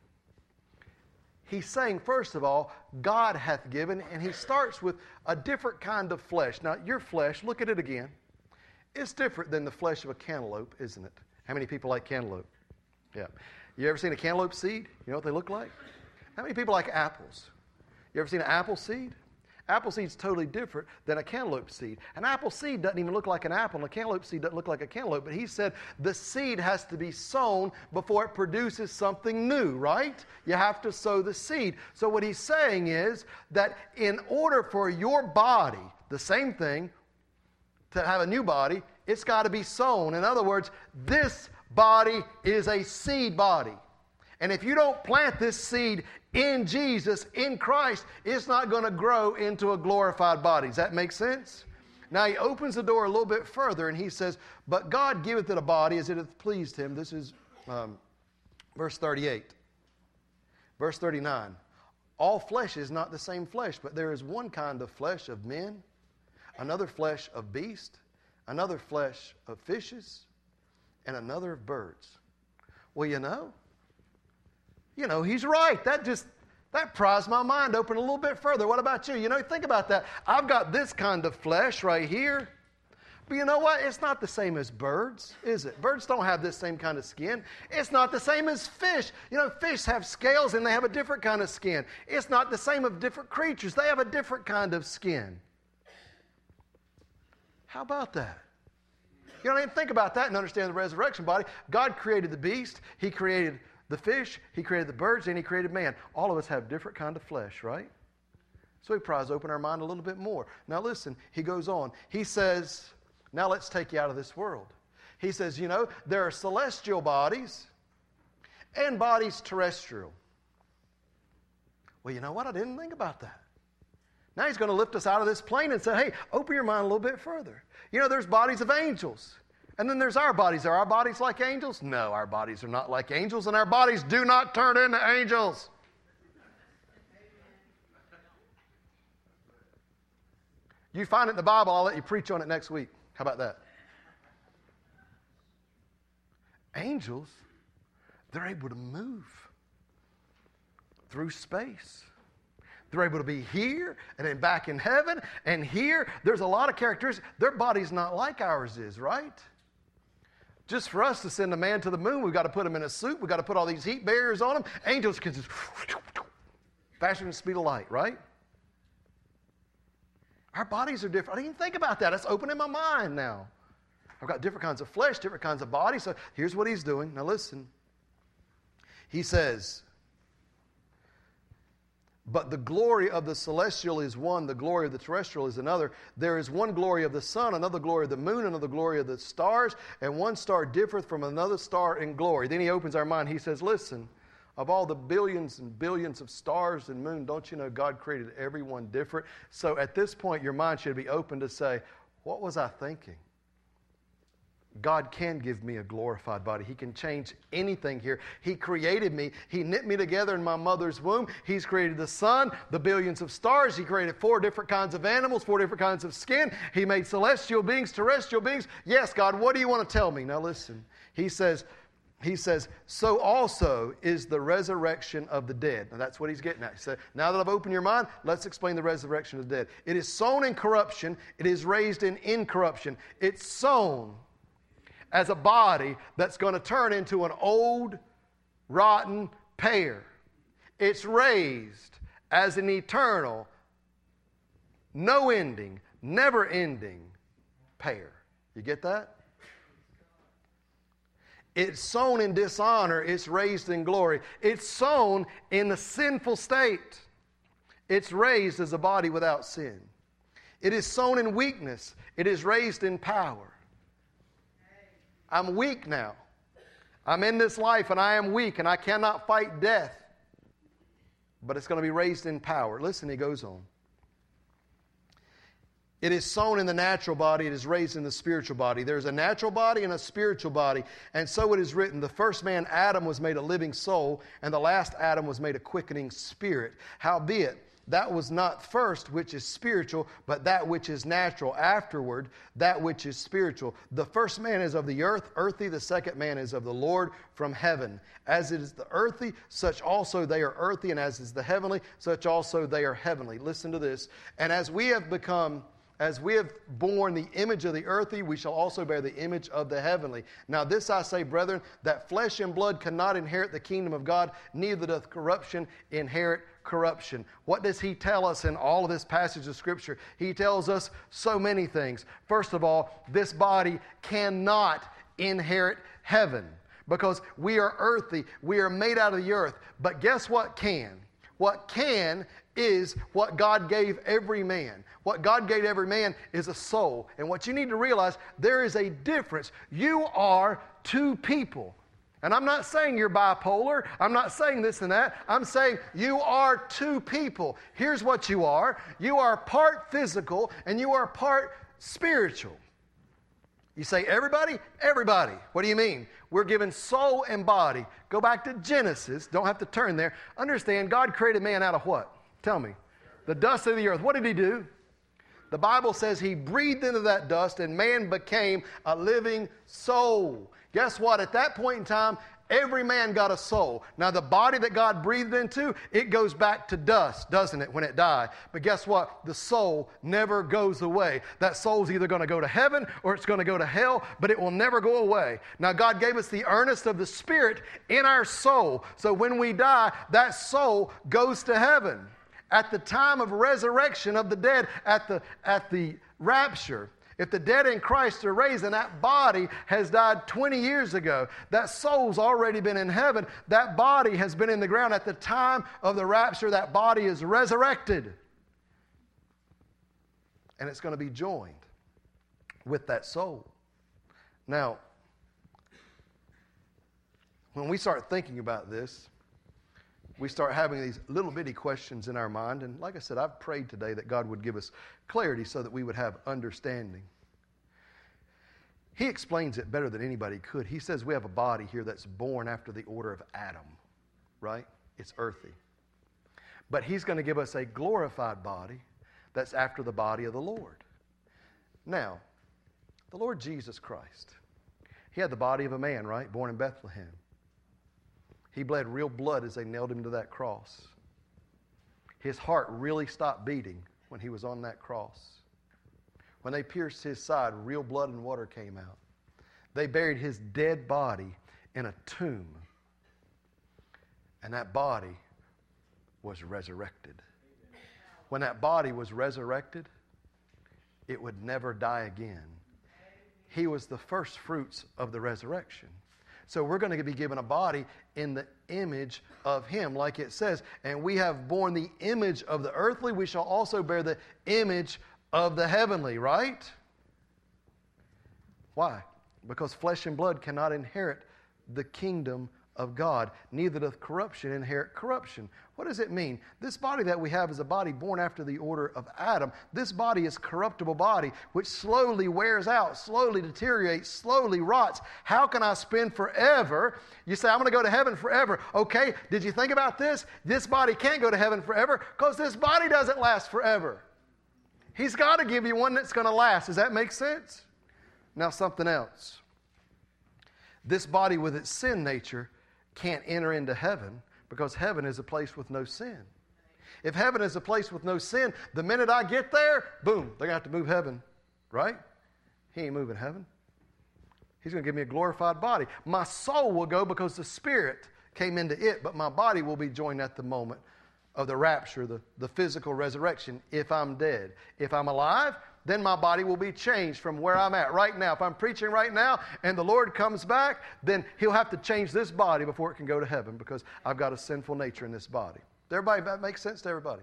Speaker 1: He's saying, first of all, God hath given, and he starts with a different kind of flesh. Now, your flesh, look at it again. It's different than the flesh of a cantaloupe, isn't it? How many people like cantaloupe? Yeah. You ever seen a cantaloupe seed? You know what they look like? How many people like apples? You ever seen an apple seed? Apple seed's totally different than a cantaloupe seed. An apple seed doesn't even look like an apple, and a cantaloupe seed doesn't look like a cantaloupe. But he said the seed has to be sown before it produces something new, right? You have to sow the seed. So what he's saying is that in order for your body, the same thing, to have a new body, it's got to be sown. In other words, this body is a seed body. And if you don't plant this seed in Jesus, in Christ, it's not going to grow into a glorified body. Does that make sense? Now he opens the door a little bit further and he says, but God giveth it a body as it hath pleased him. This is um, verse thirty-eight. Verse thirty-nine. All flesh is not the same flesh, but there is one kind of flesh of men, another flesh of beasts, another flesh of fishes, and another of birds. Well, you know, you know, he's right. That just, that pries my mind open a little bit further. What about you? You know, think about that. I've got this kind of flesh right here. But you know what? It's not the same as birds, is it? Birds don't have this same kind of skin. It's not the same as fish. You know, fish have scales and they have a different kind of skin. It's not the same of different creatures. They have a different kind of skin. How about that? You don't even think about that and understand the resurrection body. God created the beast. He created the fish. He created the birds, and he created man. All of us have different kind of flesh, right? So he pries open our mind a little bit more. Now listen, he goes on. He says, now let's take you out of this world. He says, you know, there are celestial bodies and bodies terrestrial. Well, you know what? I didn't think about that. Now he's going to lift us out of this plane and say, hey, open your mind a little bit further. You know, there's bodies of angels, And then there's our bodies. Are our bodies like angels? No, our bodies are not like angels, and our bodies do not turn into angels. You find it in the Bible, I'll let you preach on it next week. How about that? Angels, they're able to move through space. They're able to be here and then back in heaven and here. There's a lot of characteristics. Their body's not like ours is, right? Just for us to send a man to the moon, we've got to put him in a suit. We've got to put all these heat barriers on him. Angels can just faster than the speed of light, right? Our bodies are different. I didn't even think about that. That's opening my mind now. I've got different kinds of flesh, different kinds of bodies. So here's what he's doing. Now listen. He says, but the glory of the celestial is one, the glory of the terrestrial is another. There is one glory of the sun, another glory of the moon, another glory of the stars, and one star differeth from another star in glory. Then he opens our mind. He says, listen, of all the billions and billions of stars and moon, don't you know God created everyone different? So at this point, your mind should be open to say, what was I thinking? God can give me a glorified body. He can change anything here. He created me. He knit me together in my mother's womb. He's created the sun, the billions of stars. He created four different kinds of animals, four different kinds of skin. He made celestial beings, terrestrial beings. Yes, God, what do you want to tell me? Now listen. He says, He says, so also is the resurrection of the dead. Now that's what he's getting at. He said, now that I've opened your mind, let's explain the resurrection of the dead. It is sown in corruption. It is raised in incorruption. It's sown as a body that's going to turn into an old, rotten pear. It's raised as an eternal, no ending, never ending pear. You get that? It's sown in dishonor. It's raised in glory. It's sown in a sinful state. It's raised as a body without sin. It is sown in weakness. It is raised in power. I'm weak now. I'm in this life and I am weak and I cannot fight death. But it's going to be raised in power. Listen, he goes on. It is sown in the natural body. It is raised in the spiritual body. There's a natural body and a spiritual body. And so it is written, the first man, Adam, was made a living soul, and the last Adam was made a quickening spirit. Howbeit, that was not first which is spiritual, but that which is natural. Afterward, that which is spiritual. The first man is of the earth, earthy. The second man is of the Lord from heaven. As it is the earthy, such also they are earthy. And as is the heavenly, such also they are heavenly. Listen to this. And as we have become... As we have borne the image of the earthy, we shall also bear the image of the heavenly. Now this I say, brethren, that flesh and blood cannot inherit the kingdom of God, neither doth corruption inherit corruption. What does he tell us in all of this passage of Scripture? He tells us so many things. First of all, this body cannot inherit heaven because we are earthy. We are made out of the earth. But guess what can? What can is what God gave every man. What God gave every man is a soul. And what you need to realize, there is a difference. You are two people. And I'm not saying you're bipolar. I'm not saying this and that. I'm saying you are two people. Here's what you are. You are part physical and you are part spiritual. You say everybody? Everybody. What do you mean? We're given soul and body. Go back to Genesis. Don't have to turn there. Understand, God created man out of what? Tell me. The dust of the earth. What did he do? The Bible says he breathed into that dust and man became a living soul. Guess what? At that point in time, every man got a soul. Now the body that God breathed into, it goes back to dust, doesn't it, when it died? But guess what? The soul never goes away. That soul's either going to go to heaven or it's going to go to hell, but it will never go away. Now God gave us the earnest of the Spirit in our soul. So when we die, that soul goes to heaven. At the time of resurrection of the dead, at the, at the rapture, if the dead in Christ are raised and that body has died twenty years ago, that soul's already been in heaven, that body has been in the ground. At the time of the rapture, that body is resurrected. And it's going to be joined with that soul. Now, when we start thinking about this, we start having these little bitty questions in our mind. And like I said, I've prayed today that God would give us clarity so that we would have understanding. He explains it better than anybody could. He says we have a body here that's born after the order of Adam, right? It's earthy. But he's going to give us a glorified body that's after the body of the Lord. Now, the Lord Jesus Christ, he had the body of a man, right? Born in Bethlehem. He bled real blood as they nailed him to that cross. His heart really stopped beating when he was on that cross. When they pierced his side, real blood and water came out. They buried his dead body in a tomb. And that body was resurrected. When that body was resurrected, it would never die again. He was the first fruits of the resurrection. So we're going to be given a body in the image of him, like it says, and we have borne the image of the earthly, we shall also bear the image of the heavenly, right? Why? Because flesh and blood cannot inherit the kingdom of God. Neither doth corruption inherit corruption. What does it mean? This body that we have is a body born after the order of Adam. This body is a corruptible body, which slowly wears out, slowly deteriorates, slowly rots. How can I spend forever? You say, I'm going to go to heaven forever. Okay, did you think about this? This body can't go to heaven forever because this body doesn't last forever. He's got to give you one that's going to last. Does that make sense? Now something else. This body with its sin nature can't enter into heaven because heaven is a place with no sin. If heaven is a place with no sin, the minute I get there, boom, they're going to have to move heaven, right? He ain't moving heaven. He's going to give me a glorified body. My soul will go because the spirit came into it, but my body will be joined at the moment of the rapture, the, the physical resurrection, if I'm dead. If I'm alive, then my body will be changed from where I'm at right now. If I'm preaching right now and the Lord comes back, then he'll have to change this body before it can go to heaven because I've got a sinful nature in this body. Everybody, that makes sense to everybody?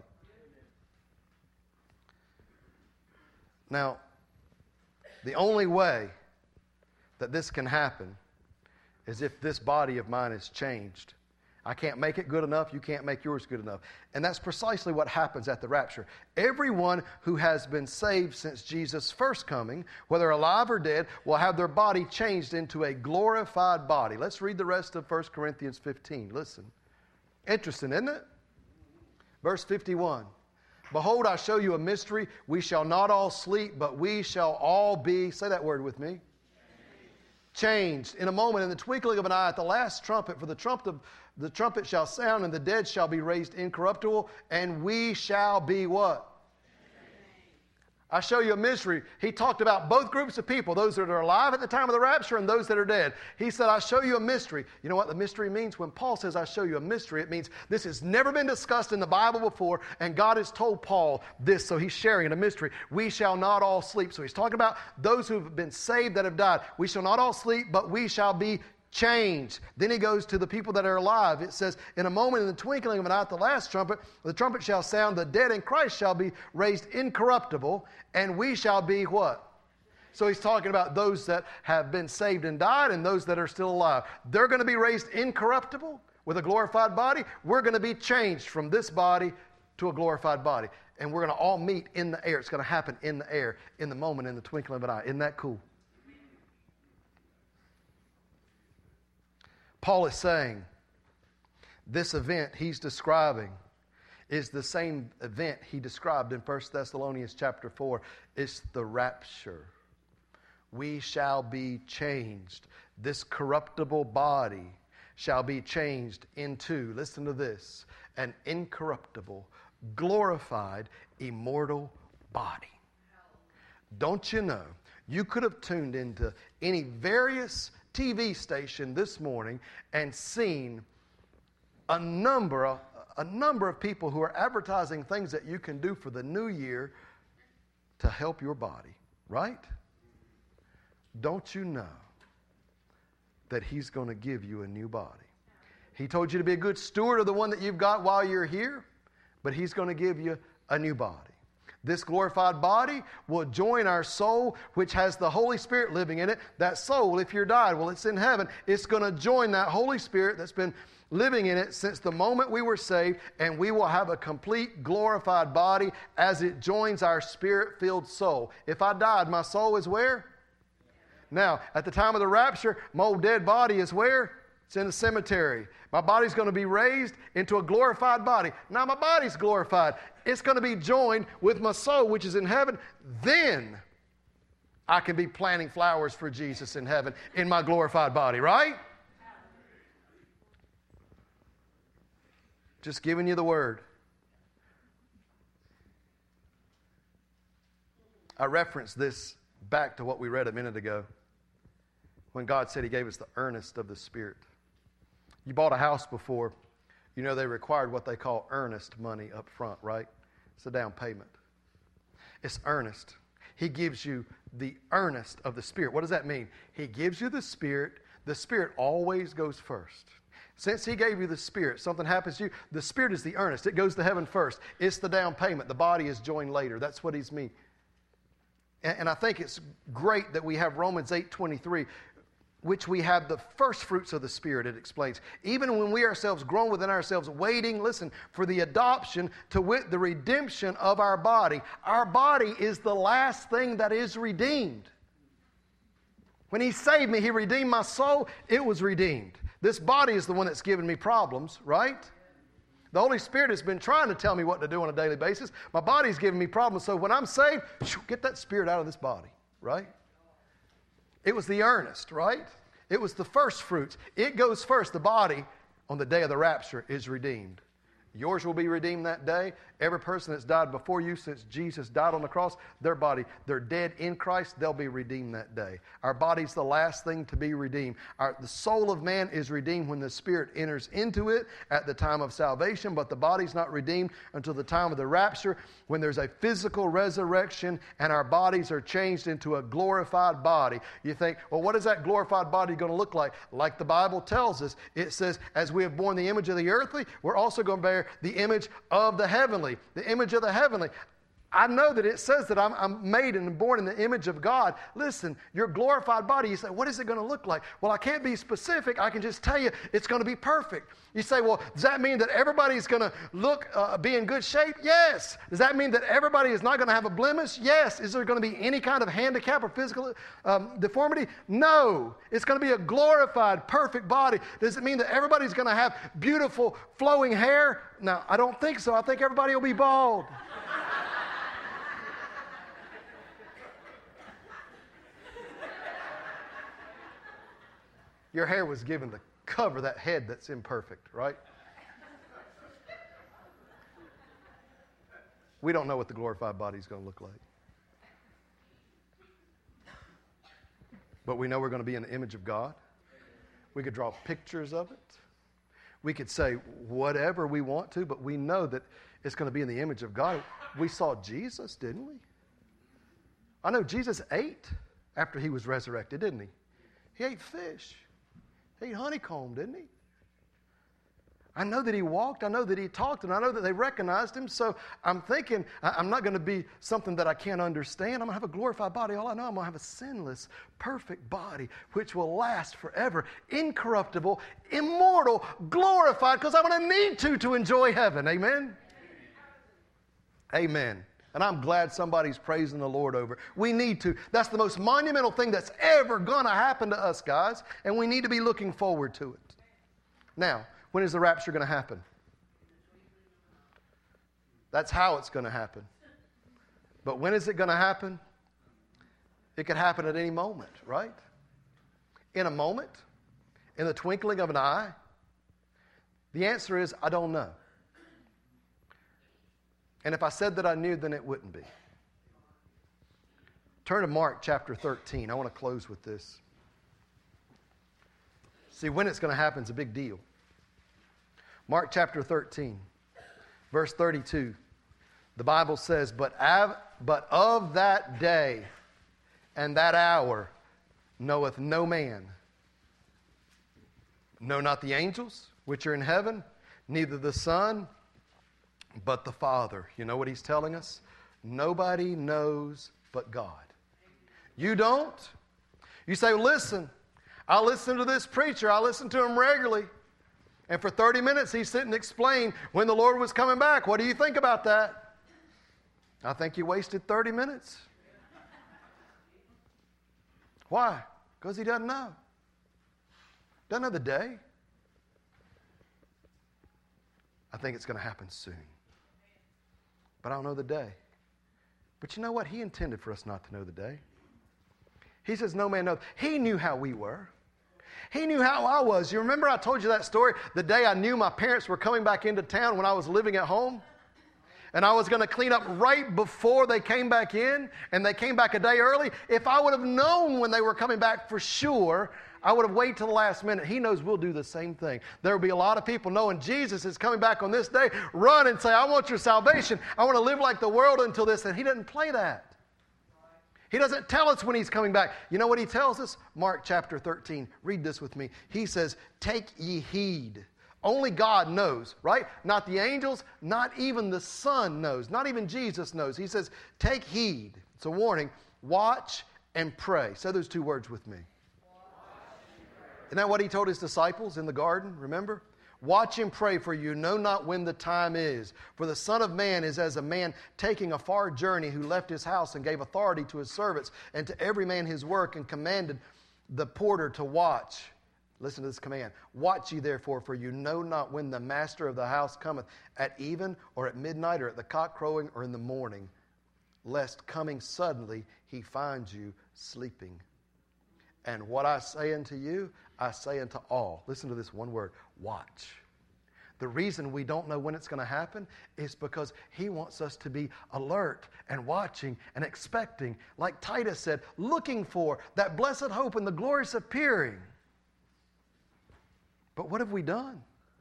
Speaker 1: Now, the only way that this can happen is if this body of mine is changed. I can't make it good enough. You can't make yours good enough. And that's precisely what happens at the rapture. Everyone who has been saved since Jesus' first coming, whether alive or dead, will have their body changed into a glorified body. Let's read the rest of First Corinthians fifteen. Listen. Interesting, isn't it? Verse fifty-one. Behold, I show you a mystery. We shall not all sleep, but we shall all be, say that word with me, changed in a moment, in the twinkling of an eye, at the last trumpet. For the trumpet of the trumpet shall sound, and the dead shall be raised incorruptible, and we shall be what? I show you a mystery. He talked about both groups of people, those that are alive at the time of the rapture and those that are dead. He said, I show you a mystery. You know what the mystery means? When Paul says, I show you a mystery, it means this has never been discussed in the Bible before, and God has told Paul this, so he's sharing a mystery. We shall not all sleep. So he's talking about those who've been saved that have died. We shall not all sleep, but we shall be changed. Then he goes to the people that are alive. It says, in a moment, in the twinkling of an eye, at the last trumpet, the trumpet shall sound, the dead in Christ shall be raised incorruptible, and we shall be what? So he's talking about those that have been saved and died and those that are still alive. They're going to be raised incorruptible with a glorified body. We're going to be changed from this body to a glorified body. And we're going to all meet in the air. It's going to happen in the air, in the moment, in the twinkling of an eye. Isn't that cool? Paul is saying this event he's describing is the same event he described in First Thessalonians chapter four. It's the rapture. We shall be changed. This corruptible body shall be changed into, listen to this, an incorruptible, glorified, immortal body. Don't you know, you could have tuned into any various T V station this morning and seen a number of, a number of people who are advertising things that you can do for the new year to help your body, right? Don't you know that he's going to give you a new body? He told you to be a good steward of the one that you've got while you're here, but he's going to give you a new body. This glorified body will join our soul, which has the Holy Spirit living in it. That soul, if you're died, well, it's in heaven. It's going to join that Holy Spirit that's been living in it since the moment we were saved, and we will have a complete glorified body as it joins our spirit-filled soul. If I died, my soul is where? Now, at the time of the rapture, my old dead body is where? It's in the cemetery. My body's going to be raised into a glorified body. Now my body's glorified. It's going to be joined with my soul, which is in heaven. Then I can be planting flowers for Jesus in heaven in my glorified body, right? Just giving you the word. I referenced this back to what we read a minute ago when God said He gave us the earnest of the Spirit. You bought a house before. You know they required what they call earnest money up front, right? It's a down payment. It's earnest. He gives you the earnest of the Spirit. What does that mean? He gives you the Spirit. The Spirit always goes first. Since He gave you the Spirit, something happens to you. The Spirit is the earnest. It goes to heaven first. It's the down payment. The body is joined later. That's what He's mean. And, and I think it's great that we have Romans eight twenty-three, which we have the first fruits of the Spirit, it explains. Even when we ourselves groan within ourselves, waiting, listen, for the adoption to wit, the redemption of our body. Our body is the last thing that is redeemed. When He saved me, He redeemed my soul. It was redeemed. This body is the one that's given me problems, right? The Holy Spirit has been trying to tell me what to do on a daily basis. My body's giving me problems. So when I'm saved, get that spirit out of this body, right? It was the earnest, right? It was the first fruits. It goes first. The body on the day of the rapture is redeemed. Yours will be redeemed that day. Every person that's died before you since Jesus died on the cross, their body, they're dead in Christ, they'll be redeemed that day. Our body's the last thing to be redeemed. Our, the soul of man is redeemed when the Spirit enters into it at the time of salvation, but the body's not redeemed until the time of the rapture when there's a physical resurrection and our bodies are changed into a glorified body. You think, well, what is that glorified body going to look like? Like the Bible tells us, it says, as we have borne the image of the earthly, we're also going to bear the image of the heavenly. The image of the heavenly. I know that it says that I'm, I'm made and born in the image of God. Listen, your glorified body, you say, what is it going to look like? Well, I can't be specific. I can just tell you it's going to be perfect. You say, well, does that mean that everybody's going to look, uh, be in good shape? Yes. Does that mean that everybody is not going to have a blemish? Yes. Is there going to be any kind of handicap or physical um, deformity? No. It's going to be a glorified, perfect body. Does it mean that everybody's going to have beautiful, flowing hair? No, I don't think so. I think everybody will be bald. Your hair was given to cover that head that's imperfect, right? We don't know what the glorified body is going to look like. But we know we're going to be in the image of God. We could draw pictures of it. We could say whatever we want to, but we know that it's going to be in the image of God. We saw Jesus, didn't we? I know Jesus ate after He was resurrected, didn't He? He ate fish. He ate honeycomb, didn't He? I know that He walked. I know that He talked. And I know that they recognized Him. So I'm thinking I'm not going to be something that I can't understand. I'm going to have a glorified body. All I know, I'm going to have a sinless, perfect body which will last forever, incorruptible, immortal, glorified, because I'm going to need to to enjoy heaven. Amen? Amen. And I'm glad somebody's praising the Lord over it. We need to. That's the most monumental thing that's ever going to happen to us, guys. And we need to be looking forward to it. Now, when is the rapture going to happen? That's how it's going to happen. But when is it going to happen? It could happen at any moment, right? In a moment? In the twinkling of an eye? The answer is, I don't know. And if I said that I knew, then it wouldn't be. Turn to Mark chapter thirteen. I want to close with this. See, when it's going to happen is a big deal. Mark chapter thirteen, verse thirty-two. The Bible says, but, av- but of that day and that hour knoweth no man. No, not the angels, which are in heaven, neither the Son, but the Father. You know what He's telling us? Nobody knows but God. You don't? You say, listen, I listen to this preacher. I listen to him regularly. And for thirty minutes, he's sitting to explain when the Lord was coming back. What do you think about that? I think you wasted thirty minutes. Why? Because he doesn't know. Doesn't know the day. I think it's going to happen soon. But I don't know the day. But you know what? He intended for us not to know the day. He says, no man knows. He knew how we were. He knew how I was. You remember I told you that story? The day I knew my parents were coming back into town when I was living at home? And I was going to clean up right before they came back in, and they came back a day early. If I would have known when they were coming back for sure, I would have waited till the last minute. He knows we'll do the same thing. There will be a lot of people knowing Jesus is coming back on this day, run and say, I want your salvation. I want to live like the world until this. And he doesn't play that. He doesn't tell us when he's coming back. You know what he tells us? Mark chapter thirteen. Read this with me. He says, take ye heed. Only God knows, right? Not the angels, not even the Son knows, not even Jesus knows. He says, take heed. It's a warning. Watch and pray. Say those two words with me. Isn't that what he told his disciples in the garden? Remember? Watch and pray, for you know not when the time is. For the Son of Man is as a man taking a far journey, who left his house and gave authority to his servants and to every man his work, and commanded the porter to watch. Listen to this command. Watch ye therefore, for you know not when the master of the house cometh, at even or at midnight, or at the cock crowing, or in the morning, lest coming suddenly he find you sleeping. And what I say unto you, I say unto all. Listen to this one word, watch. The reason we don't know when it's going to happen is because he wants us to be alert and watching and expecting, like Titus said, looking for that blessed hope and the glorious appearing. But what have we done?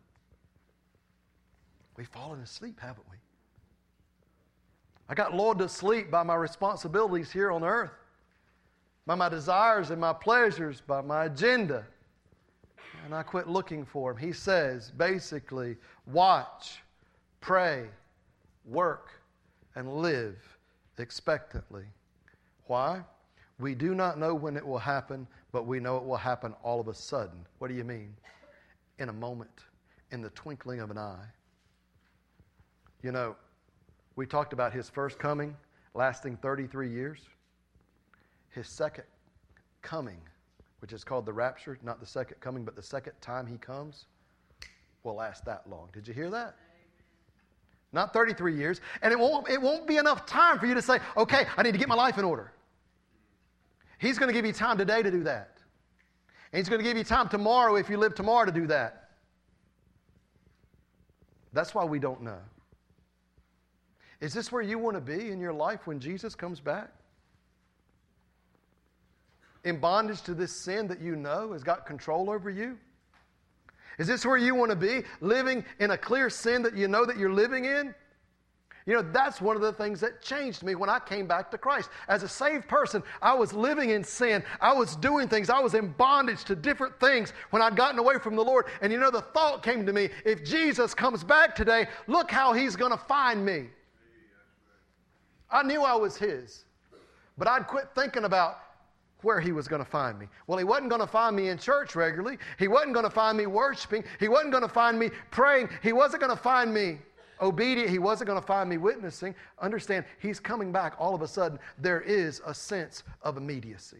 Speaker 1: We've fallen asleep, haven't we? I got lulled to sleep by my responsibilities here on earth, by my desires and my pleasures, by my agenda. And I quit looking for him. He says, basically, watch, pray, work, and live expectantly. Why? We do not know when it will happen, but we know it will happen all of a sudden. What do you mean? In a moment, in the twinkling of an eye. You know, we talked about his first coming lasting thirty-three years. His second coming, which is called the rapture, not the second coming, but the second time he comes, will last that long. Did you hear that? Not thirty-three years. And it won't, it won't be enough time for you to say, okay, I need to get my life in order. He's going to give you time today to do that. And he's going to give you time tomorrow, if you live tomorrow, to do that. That's why we don't know. Is this where you want to be in your life when Jesus comes back? In bondage to this sin that you know has got control over you? Is this where you want to be, living in a clear sin that you know that you're living in? You know, that's one of the things that changed me when I came back to Christ. As a saved person, I was living in sin. I was doing things. I was in bondage to different things when I'd gotten away from the Lord. And you know, the thought came to me, if Jesus comes back today, look how he's going to find me. I knew I was his, but I'd quit thinking about where he was going to find me. Well, he wasn't going to find me in church regularly. He wasn't going to find me worshiping. He wasn't going to find me praying. He wasn't going to find me obedient. He wasn't going to find me witnessing. Understand, he's coming back all of a sudden. There is a sense of immediacy.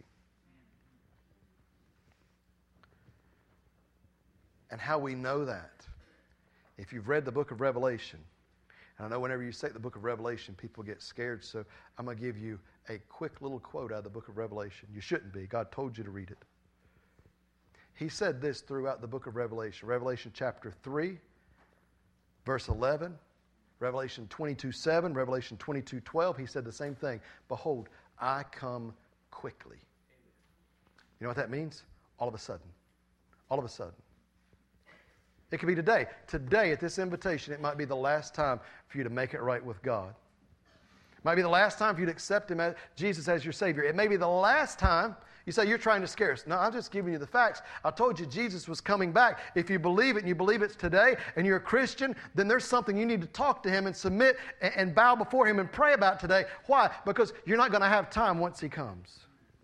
Speaker 1: And how we know that, if you've read the book of Revelation, and I know whenever you say the book of Revelation, people get scared, so I'm going to give you a quick little quote out of the book of Revelation. You shouldn't be. God told you to read it. He said this throughout the book of Revelation. Revelation chapter three, verse eleven. Revelation twenty-two seven. Revelation twenty-two twelve. He said the same thing. Behold, I come quickly. You know what that means? All of a sudden. All of a sudden. It could be today. Today, at this invitation, it might be the last time for you to make it right with God. It might be the last time for you to accept him as Jesus as your Savior. It may be the last time you say, you're trying to scare us. No, I'm just giving you the facts. I told you Jesus was coming back. If you believe it and you believe it's today and you're a Christian, then there's something you need to talk to him and submit and, and bow before him and pray about today. Why? Because you're not going to have time once he comes.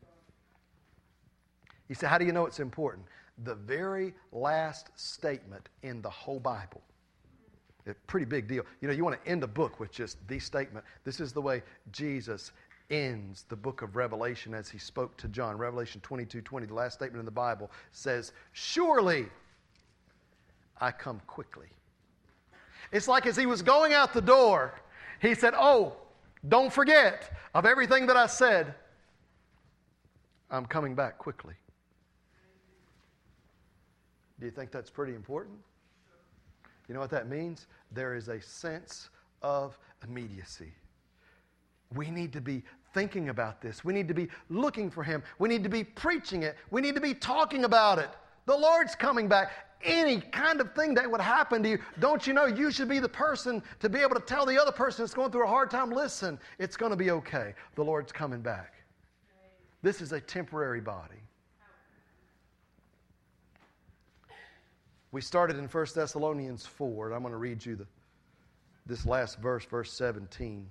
Speaker 1: You say, how do you know it's important? The very last statement in the whole Bible. A pretty big deal. You know, you want to end a book with just the statement. This is the way Jesus ends the book of Revelation as he spoke to John. Revelation twenty-two twenty, the last statement in the Bible, says, surely I come quickly. It's like as he was going out the door, he said, oh, don't forget of everything that I said. I'm coming back quickly. Do you think that's pretty important? You know what that means? There is a sense of immediacy. We need to be thinking about this. We need to be looking for Him. We need to be preaching it. We need to be talking about it. The Lord's coming back. Any kind of thing that would happen to you, don't you know you should be the person to be able to tell the other person that's going through a hard time, listen, it's going to be okay. The Lord's coming back. This is a temporary body. We started in First Thessalonians four, and I'm going to read you the, this last verse, verse seventeen.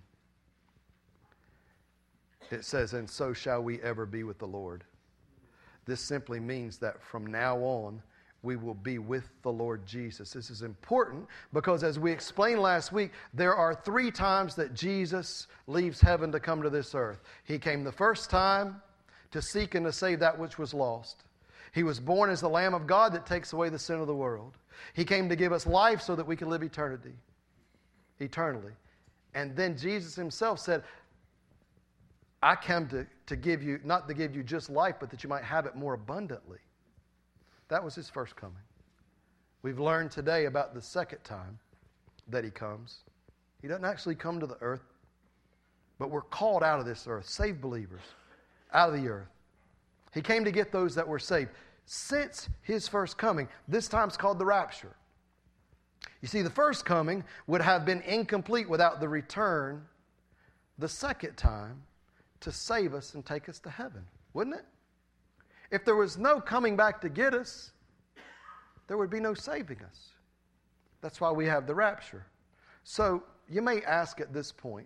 Speaker 1: It says, and so shall we ever be with the Lord. This simply means that from now on, we will be with the Lord Jesus. This is important because as we explained last week, there are three times that Jesus leaves heaven to come to this earth. He came the first time to seek and to save that which was lost. He was born as the Lamb of God that takes away the sin of the world. He came to give us life so that we can live eternity, eternally. And then Jesus Himself said, I came to, to give you, not to give you just life, but that you might have it more abundantly. That was His first coming. We've learned today about the second time that He comes. He doesn't actually come to the earth, but we're called out of this earth, saved believers, out of the earth. He came to get those that were saved. Since His first coming, this time's called the rapture. You see, the first coming would have been incomplete without the return the second time to save us and take us to heaven, wouldn't it? If there was no coming back to get us, there would be no saving us. That's why we have the rapture. So you may ask at this point,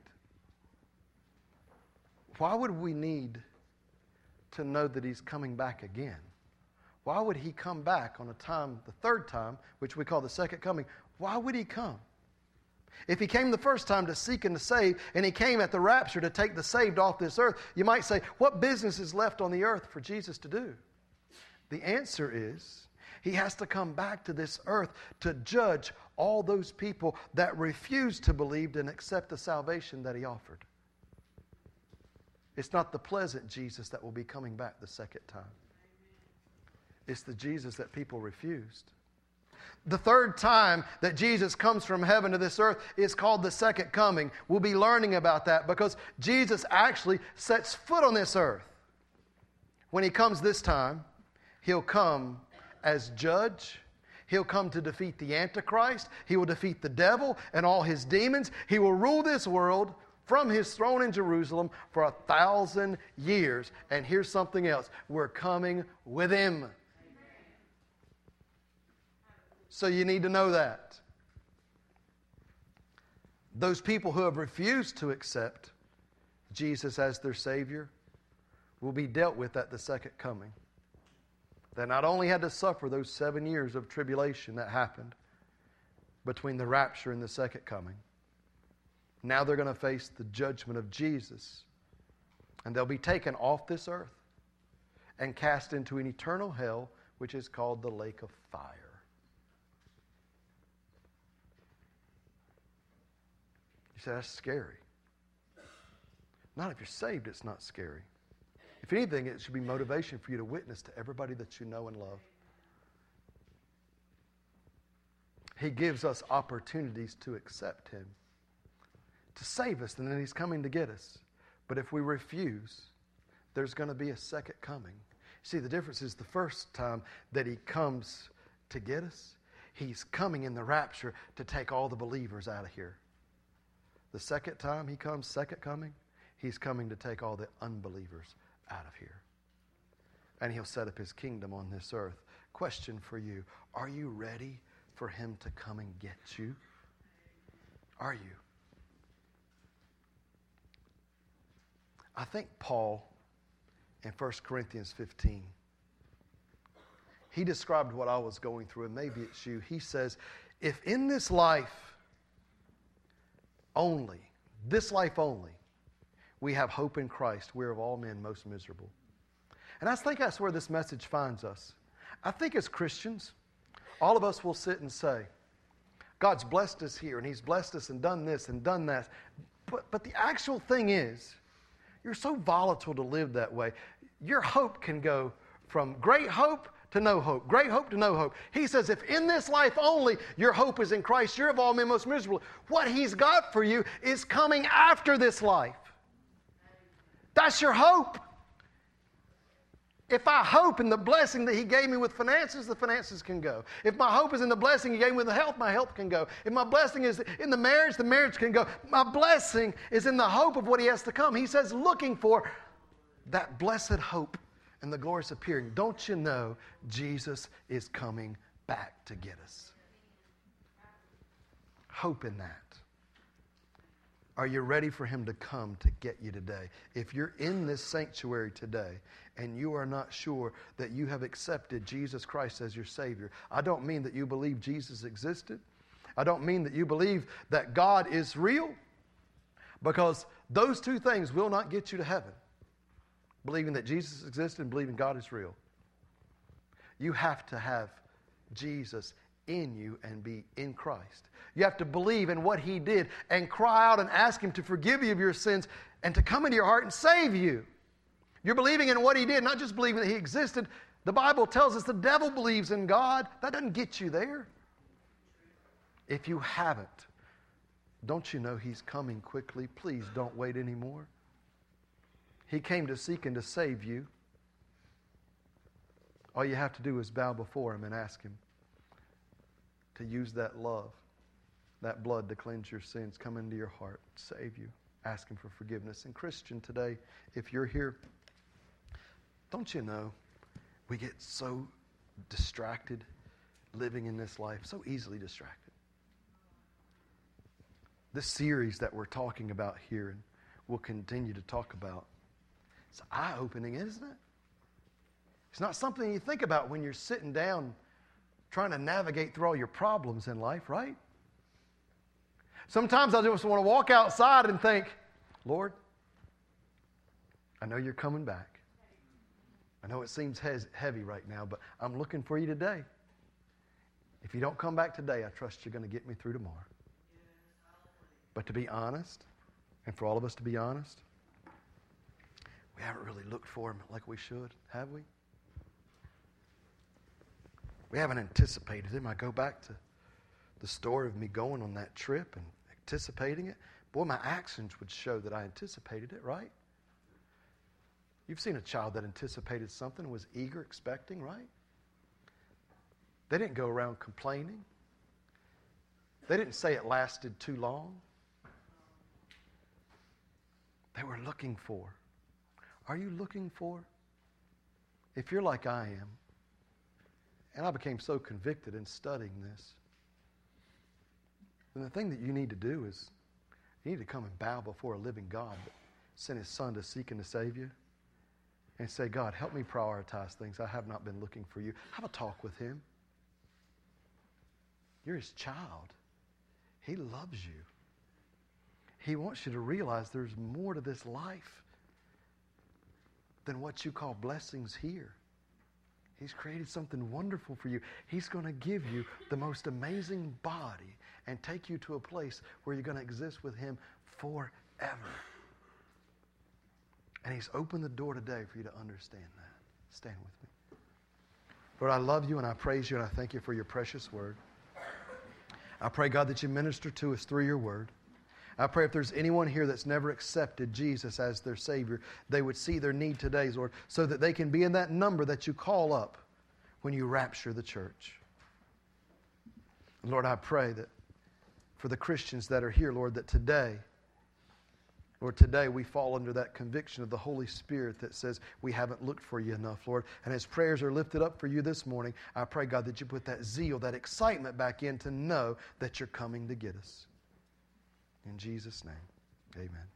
Speaker 1: why would we need to know that He's coming back again? Why would He come back on a time, the third time, which we call the second coming? Why would He come? If He came the first time to seek and to save, and He came at the rapture to take the saved off this earth, you might say, what business is left on the earth for Jesus to do? The answer is, He has to come back to this earth to judge all those people that refused to believe and accept the salvation that He offered. It's not the pleasant Jesus that will be coming back the second time. It's the Jesus that people refused. The third time that Jesus comes from heaven to this earth is called the second coming. We'll be learning about that because Jesus actually sets foot on this earth. When He comes this time, He'll come as judge. He'll come to defeat the Antichrist. He will defeat the devil and all his demons. He will rule this world from His throne in Jerusalem for a thousand years. And here's something else. We're coming with Him. So you need to know that. Those people who have refused to accept Jesus as their Savior will be dealt with at the second coming. They not only had to suffer those seven years of tribulation that happened between the rapture and the second coming, now they're going to face the judgment of Jesus. And they'll be taken off this earth and cast into an eternal hell, which is called the lake of fire. You say, that's scary. Not if you're saved, it's not scary. If anything, it should be motivation for you to witness to everybody that you know and love. He gives us opportunities to accept Him, to save us, and then He's coming to get us. But if we refuse, there's going to be a second coming. See, the difference is the first time that He comes to get us, He's coming in the rapture to take all the believers out of here. The second time He comes, second coming, He's coming to take all the unbelievers out of here. And He'll set up His kingdom on this earth. Question for you, are you ready for Him to come and get you? Are you? I think Paul, in First Corinthians fifteen, he described what I was going through, and maybe it's you. He says, if in this life only, this life only, we have hope in Christ, we're of all men most miserable. And I think that's where this message finds us. I think as Christians, all of us will sit and say, God's blessed us here, and He's blessed us and done this and done that. But, but the actual thing is, you're so volatile to live that way. Your hope can go from great hope to no hope, great hope to no hope. He says, if in this life only your hope is in Christ, you're of all men most miserable. What He's got for you is coming after this life. That's your hope. If I hope in the blessing that He gave me with finances, the finances can go. If my hope is in the blessing He gave me with the health, my health can go. If my blessing is in the marriage, the marriage can go. My blessing is in the hope of what He has to come. He says, looking for that blessed hope and the glorious appearing. Don't you know Jesus is coming back to get us? Hope in that. Are you ready for Him to come to get you today? If you're in this sanctuary today and you are not sure that you have accepted Jesus Christ as your Savior, I don't mean that you believe Jesus existed. I don't mean that you believe that God is real, because those two things will not get you to heaven. Believing that Jesus existed and believing God is real. You have to have Jesus in you and be in Christ. You have to believe in what He did and cry out and ask Him to forgive you of your sins and to come into your heart and save you. You're believing in what He did, not just believing that He existed. The Bible tells us the devil believes in God. That doesn't get you there. If you haven't, don't you know He's coming quickly? Please don't wait anymore. He came to seek and to save you. All you have to do is bow before Him and ask Him to use that love, that blood to cleanse your sins, come into your heart, save you, ask Him for forgiveness. And Christian, today, if you're here, don't you know we get so distracted living in this life, so easily distracted. This series that we're talking about here and we'll continue to talk about, it's eye-opening, isn't it? It's not something you think about when you're sitting down trying to navigate through all your problems in life, right? Sometimes I just want to walk outside and think, Lord, I know You're coming back. I know it seems heavy right now, but I'm looking for You today. If You don't come back today, I trust You're going to get me through tomorrow. But to be honest, and for all of us to be honest, we haven't really looked for Him like we should, have we? We haven't anticipated Him. I go back to the story of me going on that trip and anticipating it. Boy, my actions would show that I anticipated it, right? You've seen a child that anticipated something and was eager, expecting, right? They didn't go around complaining. They didn't say it lasted too long. They were looking for. Are you looking for? If you're like I am, and I became so convicted in studying this, then the thing that you need to do is you need to come and bow before a living God that sent His Son to seek and to save you, and say, God, help me prioritize things. I have not been looking for You. Have a talk with Him. You're His child. He loves you. He wants you to realize there's more to this life than what you call blessings here. He's created something wonderful for you. He's going to give you the most amazing body and take you to a place where you're going to exist with Him forever. And He's opened the door today for you to understand that. Stand with me. Lord, I love You and I praise You and I thank You for Your precious word. I pray, God, that You minister to us through Your word. I pray if there's anyone here that's never accepted Jesus as their Savior, they would see their need today, Lord, so that they can be in that number that You call up when You rapture the church. And Lord, I pray that for the Christians that are here, Lord, that today, Lord, today we fall under that conviction of the Holy Spirit that says we haven't looked for You enough, Lord. And as prayers are lifted up for You this morning, I pray, God, that You put that zeal, that excitement back in to know that You're coming to get us. In Jesus' name, amen.